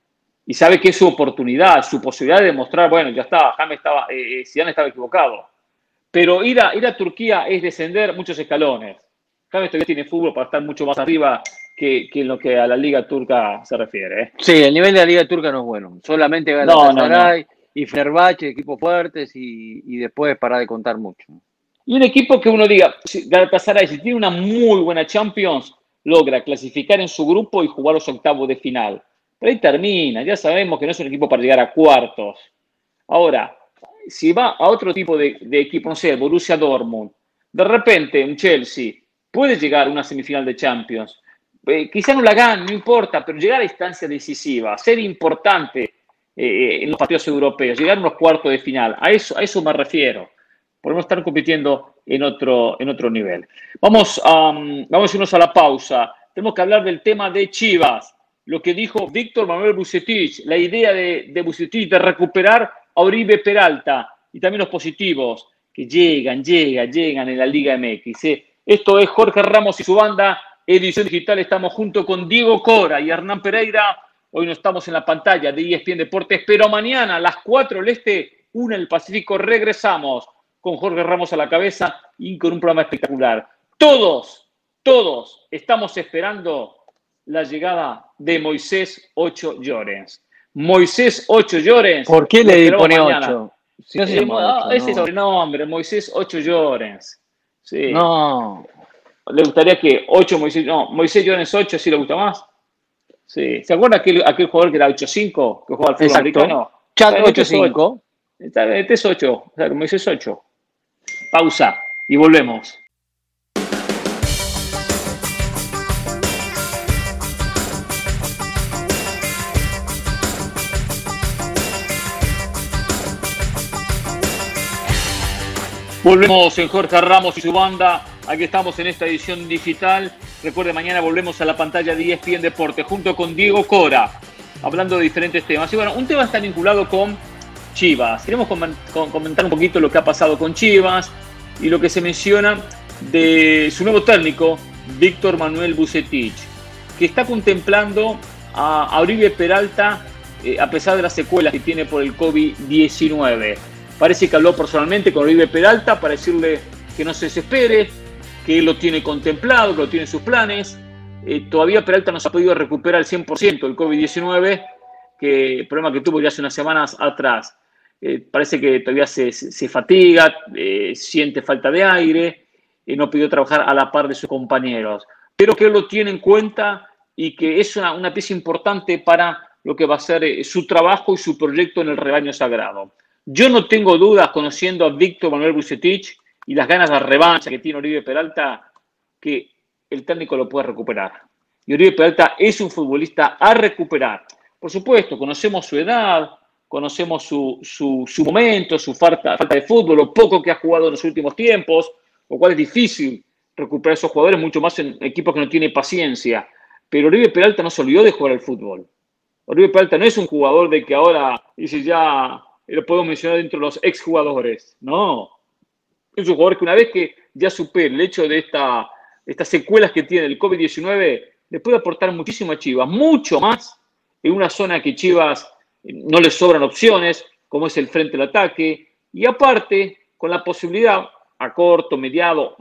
S1: y sabe que es su oportunidad, su posibilidad de demostrar, bueno, ya está, Zidane estaba equivocado. Pero ir a Turquía es descender muchos escalones. James todavía tiene fútbol para estar mucho más arriba que en lo que a la Liga Turca se refiere.
S2: Sí, el nivel de la Liga Turca no es bueno. Solamente Galatasaray y Fenerbahce, equipos fuertes, y después para de contar mucho.
S1: Y un equipo que uno diga, Galatasaray, si tiene una muy buena Champions, logra clasificar en su grupo y jugar los octavos de final. Pero ahí termina, ya sabemos que no es un equipo para llegar a cuartos. Ahora, si va a otro tipo de equipo, no sé, el Borussia Dortmund, de repente un Chelsea puede llegar a una semifinal de Champions. Quizá no la gane, no importa, pero llegar a instancia decisiva, ser importante en los partidos europeos, llegar a unos cuartos de final, a eso me refiero. Podemos estar compitiendo en otro nivel. Vamos a irnos a la pausa. Tenemos que hablar del tema de Chivas. Lo que dijo Víctor Manuel Vucetich, la idea de Vucetich de recuperar a Oribe Peralta y también los positivos que llegan en la Liga MX. Esto es Jorge Ramos y su banda, edición digital. Estamos junto con Diego Cora y Hernán Pereira. Hoy no estamos en la pantalla de ESPN Deportes, pero mañana a las 4 del Este, 1 en el Pacífico, regresamos con Jorge Ramos a la cabeza y con un programa espectacular. Todos estamos esperando la llegada de Moisés Ocho Llorens. Moisés Ocho Llorens.
S2: ¿Por qué le pone 8?
S1: Si no se llama 8, ese sobrenombre, Moisés Ocho Llorens. Sí.
S2: No.
S1: ¿Le gustaría que 8 Moisés? No, Moisés Llorens 8, ¿sí le gusta más? Sí. ¿Se acuerda aquel jugador que era 8-5, que jugaba al fútbol americano?
S2: Chat 8-5.
S1: Este es 8, o sea, Moisés 8. Pausa y volvemos. Volvemos en Jorge Ramos y su banda. Aquí estamos en esta edición digital. Recuerde, mañana volvemos a la pantalla de ESPN Deportes junto con Diego Cora, hablando de diferentes temas. Y bueno, un tema está vinculado con Chivas. Queremos comentar un poquito lo que ha pasado con Chivas y lo que se menciona de su nuevo técnico, Víctor Manuel Vucetich, que está contemplando a Oribe Peralta a pesar de las secuelas que tiene por el COVID-19. Parece que habló personalmente con Oribe Peralta para decirle que no se desespere, que él lo tiene contemplado, que lo tiene en sus planes. Todavía Peralta no se ha podido recuperar al 100% del COVID-19, el problema que tuvo ya hace unas semanas atrás. Parece que todavía se fatiga, siente falta de aire, no pidió trabajar a la par de sus compañeros. Pero que él lo tiene en cuenta y que es una pieza importante para lo que va a ser su trabajo y su proyecto en el rebaño sagrado. Yo no tengo dudas, conociendo a Víctor Manuel Vucetich y las ganas de revancha que tiene Oribe Peralta, que el técnico lo puede recuperar. Y Oribe Peralta es un futbolista a recuperar. Por supuesto, conocemos su edad, conocemos su momento, su falta de fútbol, lo poco que ha jugado en los últimos tiempos, lo cual es difícil recuperar a esos jugadores, mucho más en equipos que no tienen paciencia. Pero Oribe Peralta no se olvidó de jugar al fútbol. Oribe Peralta no es un jugador de que ahora dice ya lo podemos mencionar dentro de los exjugadores. No. Es un jugador que una vez que ya supere el hecho de estas secuelas que tiene el COVID-19, le puede aportar muchísimo a Chivas, mucho más en una zona que Chivas no le sobran opciones, como es el frente del ataque, y aparte, con la posibilidad a corto, mediano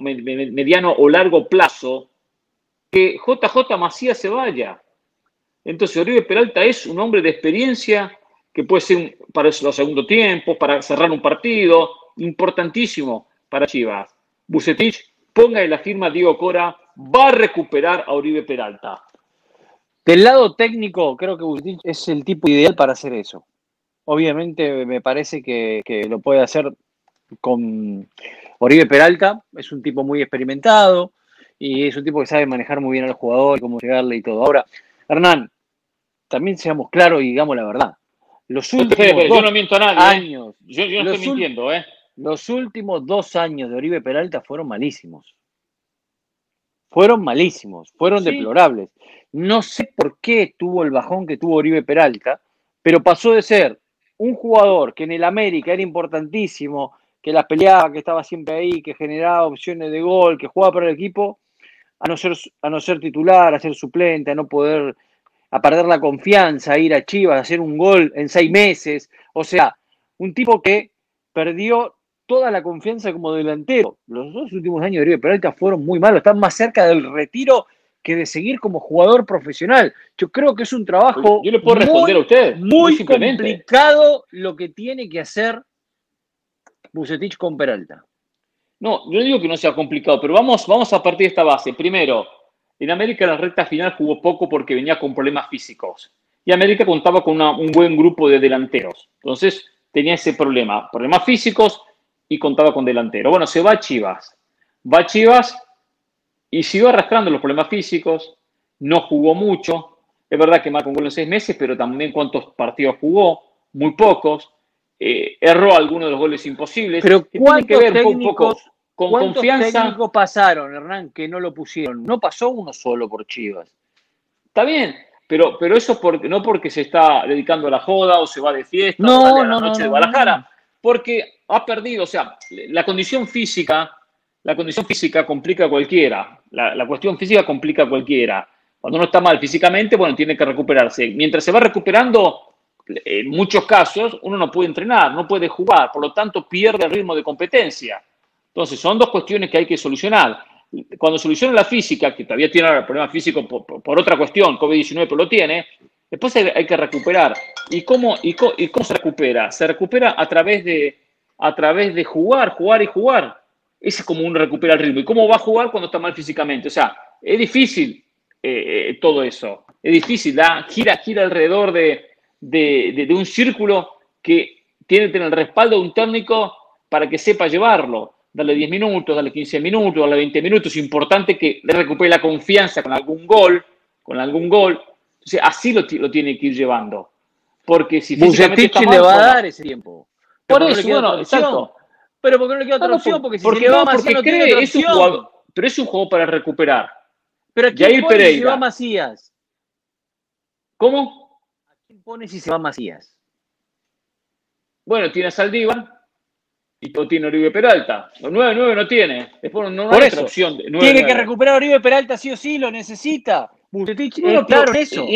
S1: o largo plazo, que JJ Macías se vaya. Entonces, Oribe Peralta es un hombre de experiencia que puede ser para los segundos tiempos, para cerrar un partido, importantísimo para Chivas. Vucetich, ponga la firma Diego Cora, va a recuperar a Oribe Peralta.
S2: Del lado técnico, creo que Vucetich es el tipo ideal para hacer eso. Obviamente me parece que lo puede hacer con Oribe Peralta. Es un tipo muy experimentado y es un tipo que sabe manejar muy bien al jugador, cómo llegarle y todo. Ahora, Hernán, también seamos claros y digamos la verdad. Los últimos
S1: yo no miento a nadie.
S2: Años,
S1: yo no estoy mintiendo.
S2: Los últimos 2 años de Oribe Peralta fueron malísimos. Fueron deplorables. No sé por qué tuvo el bajón que tuvo Oribe Peralta, pero pasó de ser un jugador que en el América era importantísimo, que la peleaba, que estaba siempre ahí, que generaba opciones de gol, que jugaba para el equipo, a no ser titular, a ser suplente, a no poder a perder la confianza, a ir a Chivas, a hacer un gol en 6 meses. O sea, un tipo que perdió toda la confianza como delantero. Los 2 últimos años de Oribe Peralta fueron muy malos, están más cerca del retiro que de seguir como jugador profesional. Yo creo que es un trabajo
S1: yo le puedo responder a usted
S2: muy complicado lo que tiene que hacer Vucetich con Peralta.
S1: No, yo digo que no sea complicado, pero vamos a partir de esta base. Primero, en América la recta final jugó poco porque venía con problemas físicos. Y América contaba con un buen grupo de delanteros. Entonces tenía ese problema, problemas físicos y contaba con delantero. Bueno, se va a Chivas. Va a Chivas y siguió arrastrando los problemas físicos. No jugó mucho. Es verdad que marcó un gol en 6 meses, pero también cuántos partidos jugó. Muy pocos. Erró algunos de los goles imposibles.
S2: Pero
S1: ¿cuántos que ver un poco con
S2: ¿cuántos
S1: confianza?
S2: técnicos pasaron, Hernán, que no lo pusieron? No pasó uno solo por Chivas.
S1: Está bien, pero eso no porque se está dedicando a la joda o se va de fiesta
S2: no,
S1: o a la noche de Guadalajara, porque ha perdido, o sea, la condición física complica a cualquiera. La cuestión física complica a cualquiera. Cuando uno está mal físicamente, bueno, tiene que recuperarse. Mientras se va recuperando, en muchos casos, uno no puede entrenar, no puede jugar, por lo tanto pierde el ritmo de competencia. Entonces, son 2 cuestiones que hay que solucionar. Cuando soluciona la física, que todavía tiene el problema físico por otra cuestión, COVID-19, pero lo tiene, después hay que recuperar. ¿Y cómo se recupera? Se recupera a través de jugar. Ese es como uno recupera el ritmo. ¿Y cómo va a jugar cuando está mal físicamente? O sea, es difícil todo eso. Es difícil, gira alrededor de un círculo que tiene que tener el respaldo de un técnico para que sepa llevarlo. Darle 10 minutos, darle 15 minutos, darle 20 minutos. Es importante que le recupere la confianza con algún gol. Entonces, así lo tiene que ir llevando. Porque si físicamente está mal,
S2: le va a dar ese tiempo.
S1: Por eso, bueno, exacto.
S2: Pero porque no le queda otra opción, porque si
S1: se le va Macías no tiene otra opción. Pero es un juego para recuperar.
S2: Pero ¿a quién pone si se va Macías?
S1: ¿Cómo?
S2: ¿A quién pone si se va Macías?
S1: Bueno, tiene a Saldívar y tiene a Oribe Peralta. Los 9 no tiene. Después no
S2: hay
S1: otra opción.
S2: Tiene que recuperar a Oribe Peralta sí o sí, lo necesita. Vucetich, claro,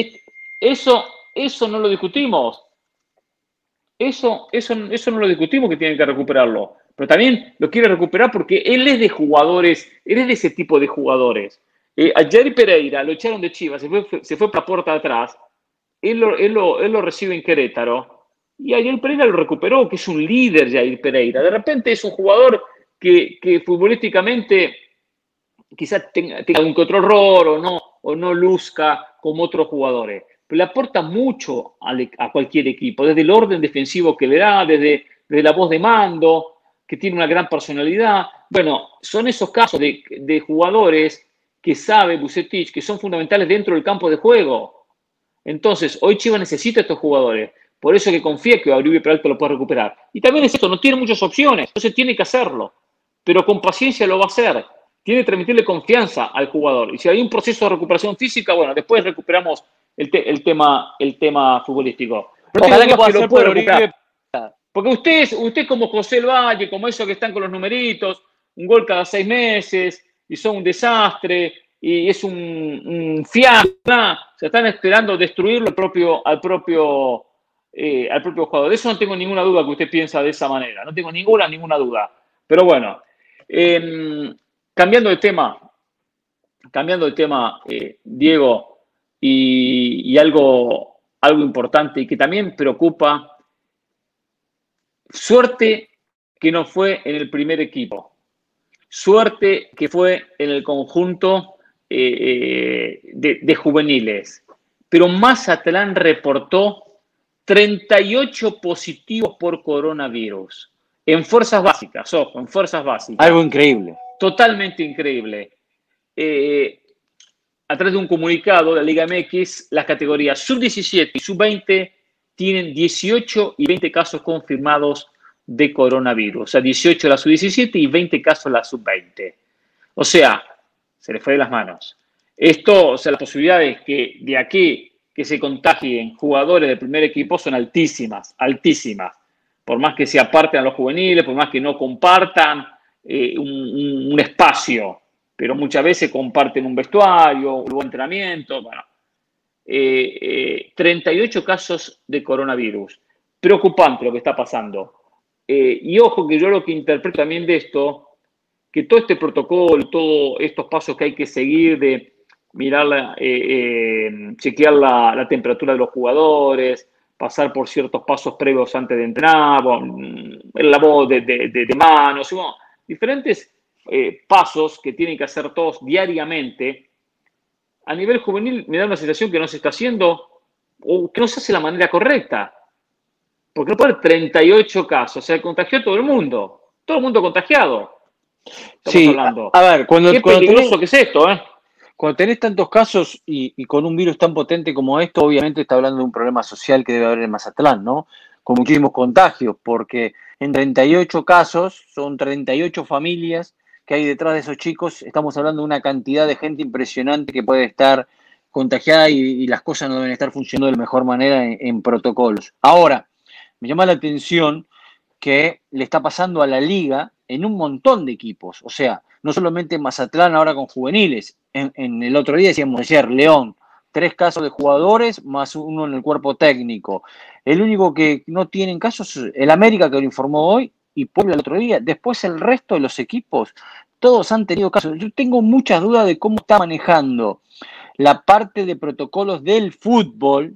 S1: eso no lo discutimos. Eso no lo discutimos que tienen que recuperarlo. Pero también lo quiere recuperar porque él es de jugadores, él es de ese tipo de jugadores. A Jair Pereira lo echaron de Chivas, se fue por la puerta de atrás. Él lo recibe en Querétaro. Y a Jair Pereira lo recuperó, que es un líder Jair Pereira. De repente es un jugador que futbolísticamente quizás tenga algún que otro error o no luzca como otros jugadores. Pero le aporta mucho a cualquier equipo, desde el orden defensivo que le da, desde la voz de mando, que tiene una gran personalidad. Bueno, son esos casos de jugadores que sabe Vucetich que son fundamentales dentro del campo de juego. Entonces, hoy Chivas necesita a estos jugadores. Por eso que confía que Oribe Peralta lo puede recuperar. Y también es esto, no tiene muchas opciones, entonces tiene que hacerlo. Pero con paciencia lo va a hacer. Tiene que transmitirle confianza al jugador. Y si hay un proceso de recuperación física, bueno, después recuperamos el tema futbolístico.
S2: Ojalá que pueda hacer por Oribe.
S1: Porque usted como José el Valle, como esos que están con los numeritos, un gol cada 6 meses, y son un desastre, y es un fiasco, se están esperando destruirlo al propio jugador. De eso no tengo ninguna duda que usted piensa de esa manera, no tengo ninguna duda. Pero bueno, cambiando de tema, Diego, y algo importante y que también preocupa, suerte que no fue en el primer equipo, suerte que fue en el conjunto de juveniles, pero Mazatlán reportó 38 positivos por coronavirus en fuerzas básicas, ojo, en fuerzas básicas.
S2: Algo increíble.
S1: Totalmente increíble. A través de un comunicado de la Liga MX, las categorías sub-17 y sub-20 tienen 18 y 20 casos confirmados de coronavirus. O sea, 18 la sub-17 y 20 casos la sub-20. O sea, se le fue de las manos. Esto, o sea, las posibilidades que de aquí que se contagien jugadores del primer equipo son altísimas, altísimas. Por más que se aparten a los juveniles, por más que no compartan un espacio, pero muchas veces comparten un vestuario, un entrenamiento. Bueno, 38 casos de coronavirus. Preocupante lo que está pasando. Y ojo que yo lo que interpreto también de esto, que todo este protocolo, todos estos pasos que hay que seguir de mirar, chequear la temperatura de los jugadores, pasar por ciertos pasos previos antes de entrenar, el lavado de manos, bueno, diferentes pasos que tienen que hacer todos diariamente. A nivel juvenil me da una sensación que no se está haciendo o que no se hace de la manera correcta. Porque no puede haber 38 casos, o sea, contagió a todo el mundo contagiado. Estamos hablando.
S2: A ver,
S1: qué peligroso que es esto, ¿eh?
S2: Cuando tenés tantos casos y con un virus tan potente como esto, obviamente está hablando de un problema social que debe haber en Mazatlán, ¿no? Con muchísimos contagios, porque en 38 casos son 38 familias que hay detrás de esos chicos. Estamos hablando de una cantidad de gente impresionante que puede estar contagiada y las cosas no deben estar funcionando de la mejor manera en protocolos. Ahora, me llama la atención que le está pasando a la liga en un montón de equipos. O sea, no solamente Mazatlán ahora con juveniles. En el otro día decíamos ayer, León, 3 casos de jugadores más uno en el cuerpo técnico. El único que no tienen casos es el América, que lo informó hoy, y Puebla el otro día. Después el resto de los equipos, todos han tenido casos. Yo tengo muchas dudas de cómo está manejando la parte de protocolos del fútbol,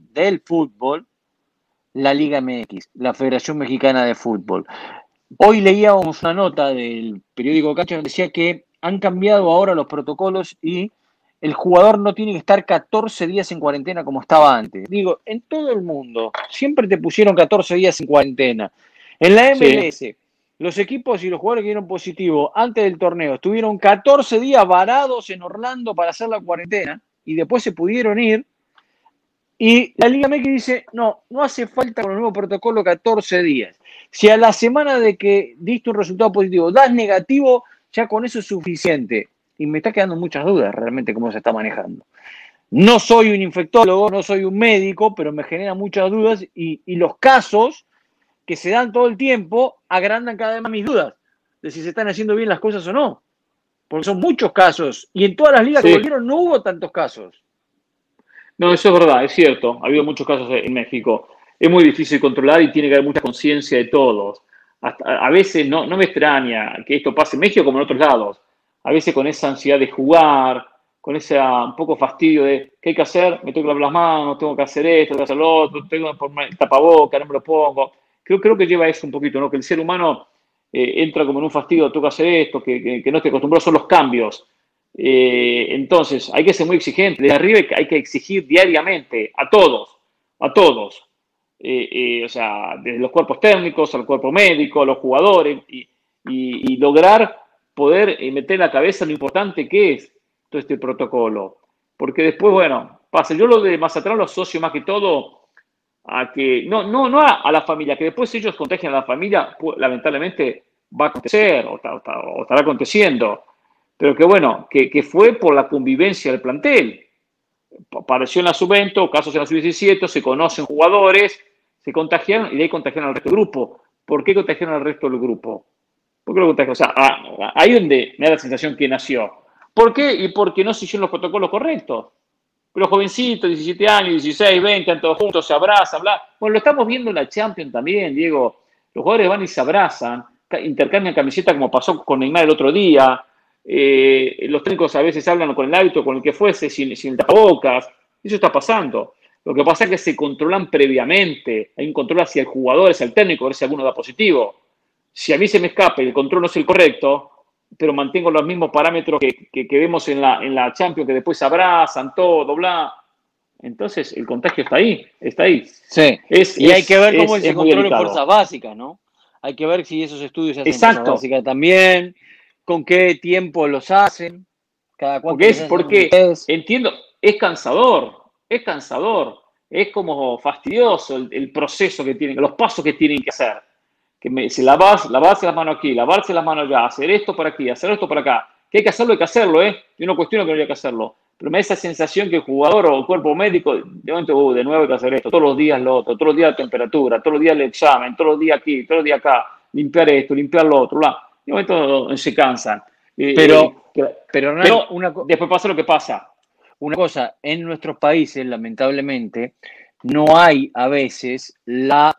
S2: la Liga MX, la Federación Mexicana de Fútbol. Hoy leíamos una nota del periódico Cancha que decía que han cambiado ahora los protocolos y el jugador no tiene que estar 14 días en cuarentena como estaba antes. Digo, en todo el mundo siempre te pusieron 14 días en cuarentena. En la MLS, sí, los equipos y los jugadores que dieron positivo antes del torneo estuvieron 14 días varados en Orlando para hacer la cuarentena y después se pudieron ir. Y la Liga MX dice, no hace falta con el nuevo protocolo 14 días. Si a la semana de que diste un resultado positivo das negativo, ya con eso es suficiente. Y me está quedando muchas dudas realmente cómo se está manejando. No soy un infectólogo, no soy un médico, pero me genera muchas dudas y los casos que se dan todo el tiempo agrandan cada vez más mis dudas de si se están haciendo bien las cosas o no. Porque son muchos casos y en todas las ligas que volvieron no hubo tantos casos.
S1: No, eso es verdad, es cierto. Ha habido muchos casos en México. Es muy difícil controlar y tiene que haber mucha conciencia de todos. A veces no me extraña que esto pase en México como en otros lados. A veces con esa ansiedad de jugar, con ese un poco fastidio de ¿qué hay que hacer? Me tengo que lavar las manos, tengo que hacer esto, tengo que hacer lo otro, tengo que poner el tapaboca, no me lo pongo. Creo que lleva eso un poquito, ¿no? Que el ser humano entra como en un fastidio, tengo que hacer esto, que no esté acostumbrado, son los cambios. Entonces, hay que ser muy exigente. Desde arriba hay que exigir diariamente a todos. O sea, desde los cuerpos técnicos al cuerpo médico, a los jugadores, y lograr poder meter en la cabeza lo importante que es todo este protocolo. Porque después, bueno, pasa. Yo lo de Mazatlán lo asocio más que todo a que, no a la familia, que después ellos contagian a la familia, lamentablemente va a acontecer o estará aconteciendo. Pero que bueno, que fue por la convivencia del plantel. Apareció en la Sub-20, casos en la Sub-17, se conocen jugadores, se contagiaron y de ahí contagiaron al resto del grupo. ¿Por qué contagiaron al resto del grupo? ¿Por qué lo contagiaron? O sea, ahí donde me da la sensación que nació. ¿Por qué? Y porque no se hicieron los protocolos correctos. Los jovencitos, 17 años, 16, 20, están todos juntos, se abrazan, bla. Bueno, lo estamos viendo en la Champions también, Diego. Los jugadores van y se abrazan, intercambian camisetas como pasó con Neymar el otro día. Los técnicos a veces hablan con el árbitro, con el que fuese, sin el tapabocas. Eso está pasando. Lo que pasa es que se controlan previamente. Hay un control hacia el jugador, hacia el técnico, a ver si alguno da positivo. Si a mí se me escapa y el control no es el correcto, pero mantengo los mismos parámetros que vemos en la Champions, que después se abrazan, todo, bla. Entonces el contagio está ahí.
S2: Sí. Y hay que ver cómo se controla en fuerzas básicas, ¿no? Hay que ver si esos estudios se hacen en fuerzas básicas también. ¿Con qué tiempo los hacen? Cada cuánto
S1: porque entiendo, es cansador, es como fastidioso el proceso que tienen, los pasos que tienen que hacer. Si lavarse las manos aquí, lavarse las manos allá, hacer esto por aquí, hacer esto por acá. Que hay que hacerlo, ¿eh? Yo no cuestiono que no haya que hacerlo. Pero me da esa sensación que el jugador o el cuerpo médico, de momento, de nuevo hay que hacer esto, todos los días lo otro, todos los días la temperatura, todos los días el examen, todos los días aquí, todos los días acá, limpiar esto, limpiar lo otro, bla. De momento se cansan. Pero después pasa lo que pasa.
S2: una cosa, en nuestros países, lamentablemente, no hay a veces la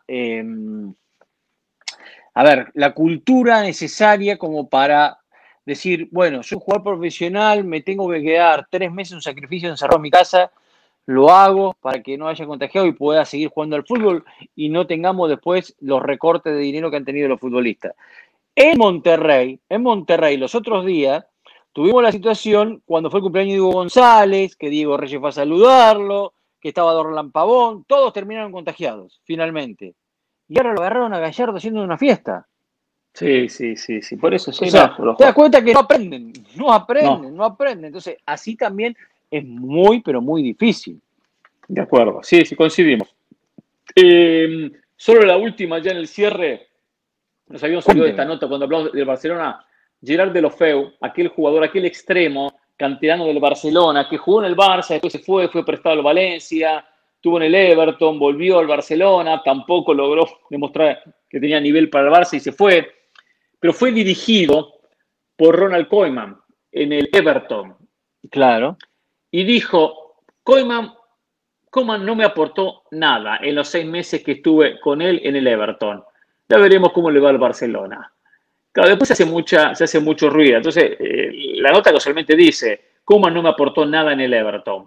S2: cultura necesaria como para decir, bueno, soy un jugador profesional, me tengo que quedar 3 meses un sacrificio encerrado en mi casa, lo hago para que no haya contagiado y pueda seguir jugando al fútbol y no tengamos después los recortes de dinero que han tenido los futbolistas. En Monterrey, los otros días, tuvimos la situación cuando fue el cumpleaños de Diego González, que Diego Reyes fue a saludarlo, que estaba Dorlan Pavón, todos terminaron contagiados, finalmente. Y ahora lo agarraron a Gallardo haciendo una fiesta.
S1: Sí. Por eso sí.
S2: O sea, te das cuenta que no aprenden. Entonces, así también es muy, pero muy difícil.
S1: De acuerdo, sí, coincidimos. Solo la última, ya en el cierre, nos habíamos salido de esta nota cuando hablamos del Barcelona. Gerard Deulofeu, aquel jugador, aquel extremo, canterano del Barcelona, que jugó en el Barça, después se fue prestado al Valencia, estuvo en el Everton, volvió al Barcelona, tampoco logró demostrar que tenía nivel para el Barça y se fue. Pero fue dirigido por Ronald Koeman en el Everton.
S2: Claro.
S1: Y dijo, Koeman no me aportó nada en los 6 meses que estuve con él en el Everton. Ya veremos cómo le va al Barcelona. Claro, después se hace mucho ruido. Entonces, la nota casualmente dice, Koeman no me aportó nada en el Everton.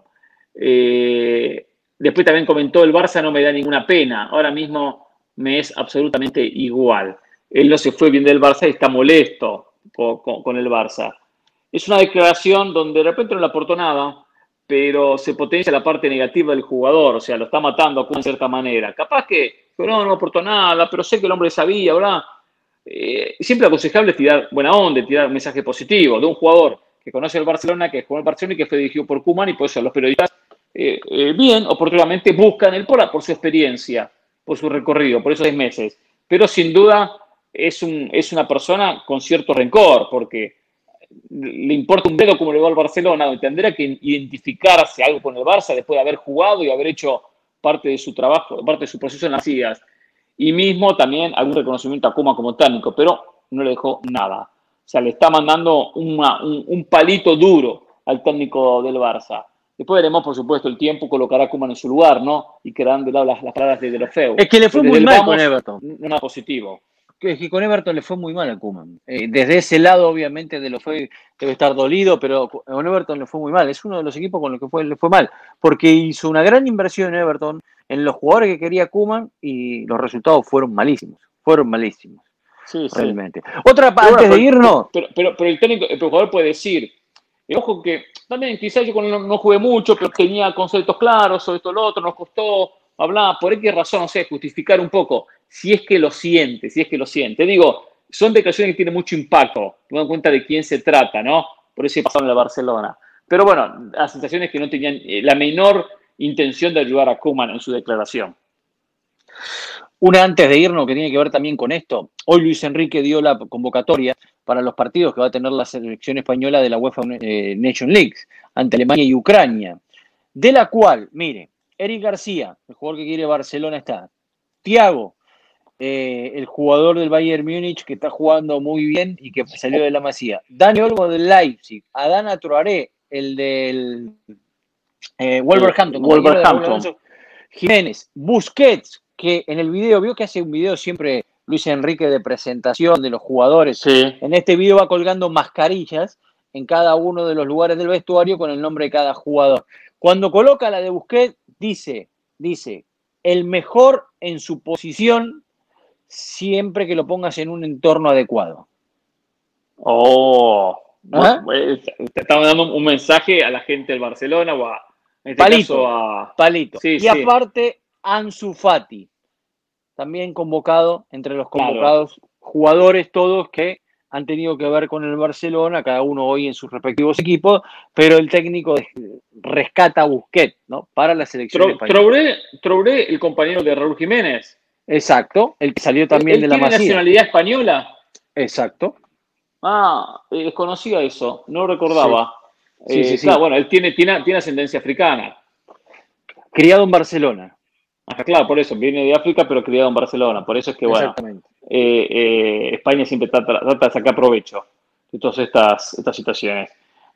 S1: Después también comentó, el Barça no me da ninguna pena. Ahora mismo me es absolutamente igual. Él no se fue bien del Barça y está molesto con el Barça. Es una declaración donde de repente no le aportó nada, pero se potencia la parte negativa del jugador, o sea, lo está matando a Koeman de cierta manera. Capaz que no aportó nada, pero sé que el hombre sabía, ¿verdad? Siempre aconsejable es tirar buena onda, tirar un mensaje positivo de un jugador que conoce el Barcelona, que jugó en el Barcelona y que fue dirigido por Koeman, y por eso los periodistas bien, oportunamente buscan el por su experiencia, por su recorrido, por esos 6 meses. Pero sin duda es una persona con cierto rencor, porque le importa un dedo cómo le va al Barcelona, tendrá que identificarse algo con el Barça después de haber jugado y haber hecho parte de su trabajo, parte de su proceso en las Ligas. Y mismo también algún reconocimiento a Koeman como técnico, pero no le dejó nada. O sea, le está mandando un palito duro al técnico del Barça. Después veremos, por supuesto, el tiempo colocará a Koeman en su lugar, ¿no? Y quedarán de lado las palabras de Deulofeu.
S2: Es que le fue muy mal con Everton.
S1: Nada positivo.
S2: Es que con Everton le fue muy mal a Koeman. Desde ese lado, obviamente, Deulofeu debe estar dolido, pero con Everton le fue muy mal. Es uno de los equipos con los que le fue mal, porque hizo una gran inversión en Everton, en los jugadores que quería Koeman, y los resultados fueron malísimos.
S1: Sí.
S2: Realmente. Otra, antes de irnos.
S1: Pero el jugador puede decir, ojo que también quizás yo no jugué mucho, pero tenía conceptos claros sobre esto, lo otro, nos costó hablar, por qué razón, no sé, justificar un poco, si es que lo siente. Digo, son declaraciones que tienen mucho impacto, teniendo en cuenta de quién se trata, ¿no? Por eso pasaron en la Barcelona. Pero bueno, la sensación es que no tenían la menor intención de ayudar a Koeman en su declaración.
S2: Una antes de irnos que tiene que ver también con esto. Hoy Luis Enrique dio la convocatoria para los partidos que va a tener la selección española de la UEFA Nation League ante Alemania y Ucrania. De la cual, mire, Eric García, el jugador que quiere Barcelona está. Thiago, el jugador del Bayern Múnich que está jugando muy bien y que salió de la Masía. Dani Olmo del Leipzig. Adana Traoré, el del Wolverhampton. Jiménez. Busquets, que en el video, vio que hace un video siempre Luis Enrique de presentación de los jugadores.
S1: Sí.
S2: En este video va colgando mascarillas en cada uno de los lugares del vestuario con el nombre de cada jugador. Cuando coloca la de Busquets, dice, el mejor en su posición siempre que lo pongas en un entorno adecuado.
S1: Estamos dando un mensaje a la gente del Barcelona o en este
S2: Palito.
S1: Sí,
S2: y aparte, Ansu Fati, también convocado, entre los convocados, jugadores todos que han tenido que ver con el Barcelona, cada uno hoy en sus respectivos equipos, pero el técnico rescata a Busquets, ¿no? Para la selección española.
S1: Traoré, el compañero de Raúl Jiménez.
S2: Exacto, el que salió también de la Masía.
S1: ¿Tiene nacionalidad española?
S2: Exacto.
S1: Desconocía eso, no lo recordaba.
S2: Sí.
S1: Claro, bueno, él tiene ascendencia africana.
S2: Criado en Barcelona.
S1: Claro, por eso, viene de África, pero criado en Barcelona. Por eso es que, bueno, España siempre trata de sacar provecho de todas estas situaciones.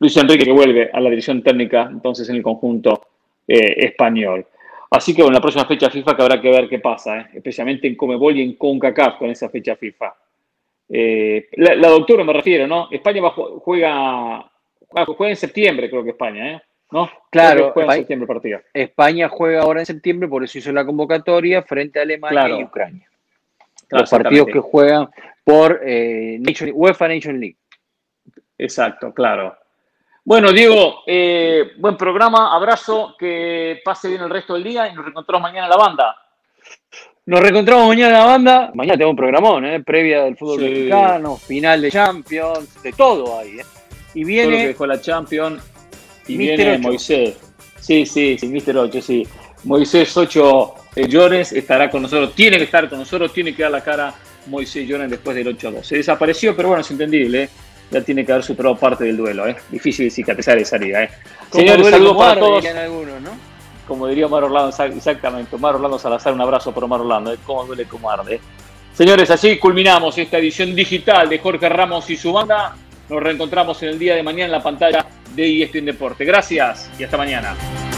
S1: Luis Enrique, que vuelve a la dirección técnica entonces en el conjunto español. Así que bueno, la próxima fecha FIFA que habrá que ver qué pasa, especialmente en Conmebol y en CONCACAF con esa fecha FIFA. La de octubre me refiero, ¿no? España juega en septiembre, creo que España, ¿no?
S2: Claro,
S1: juega en septiembre el partido.
S2: España juega ahora en septiembre, por eso hizo la convocatoria frente a Alemania y Ucrania. Los partidos que juegan por UEFA Nation League.
S1: Exacto, claro. Bueno, Diego, buen programa, abrazo, que pase bien el resto del día y nos reencontramos mañana en la banda.
S2: Nos reencontramos mañana en la banda. Mañana tengo un programón, previa del fútbol mexicano, final de Champions, de todo ahí. Y viene
S1: todo lo que dejó la Champions y viene 8. Moisés. Sí, Mr. 8, sí. Moisés 8 Llorens estará con nosotros, tiene que estar con nosotros, tiene que dar la cara Moisés Llorens después del 8-2. Se desapareció, pero bueno, es entendible, ya tiene que haber superado parte del duelo, Difícil de cicatrizar esa herida,
S2: Señores, saludos para todos. Algunos, ¿no?
S1: Como diría Omar Orlando, exactamente, Omar Orlando Salazar, un abrazo por Omar Orlando, cómo duele, cómo arde. Señores, así culminamos esta edición digital de Jorge Ramos y su banda. Nos reencontramos en el día de mañana en la pantalla de ESPN Deporte. Gracias y hasta mañana.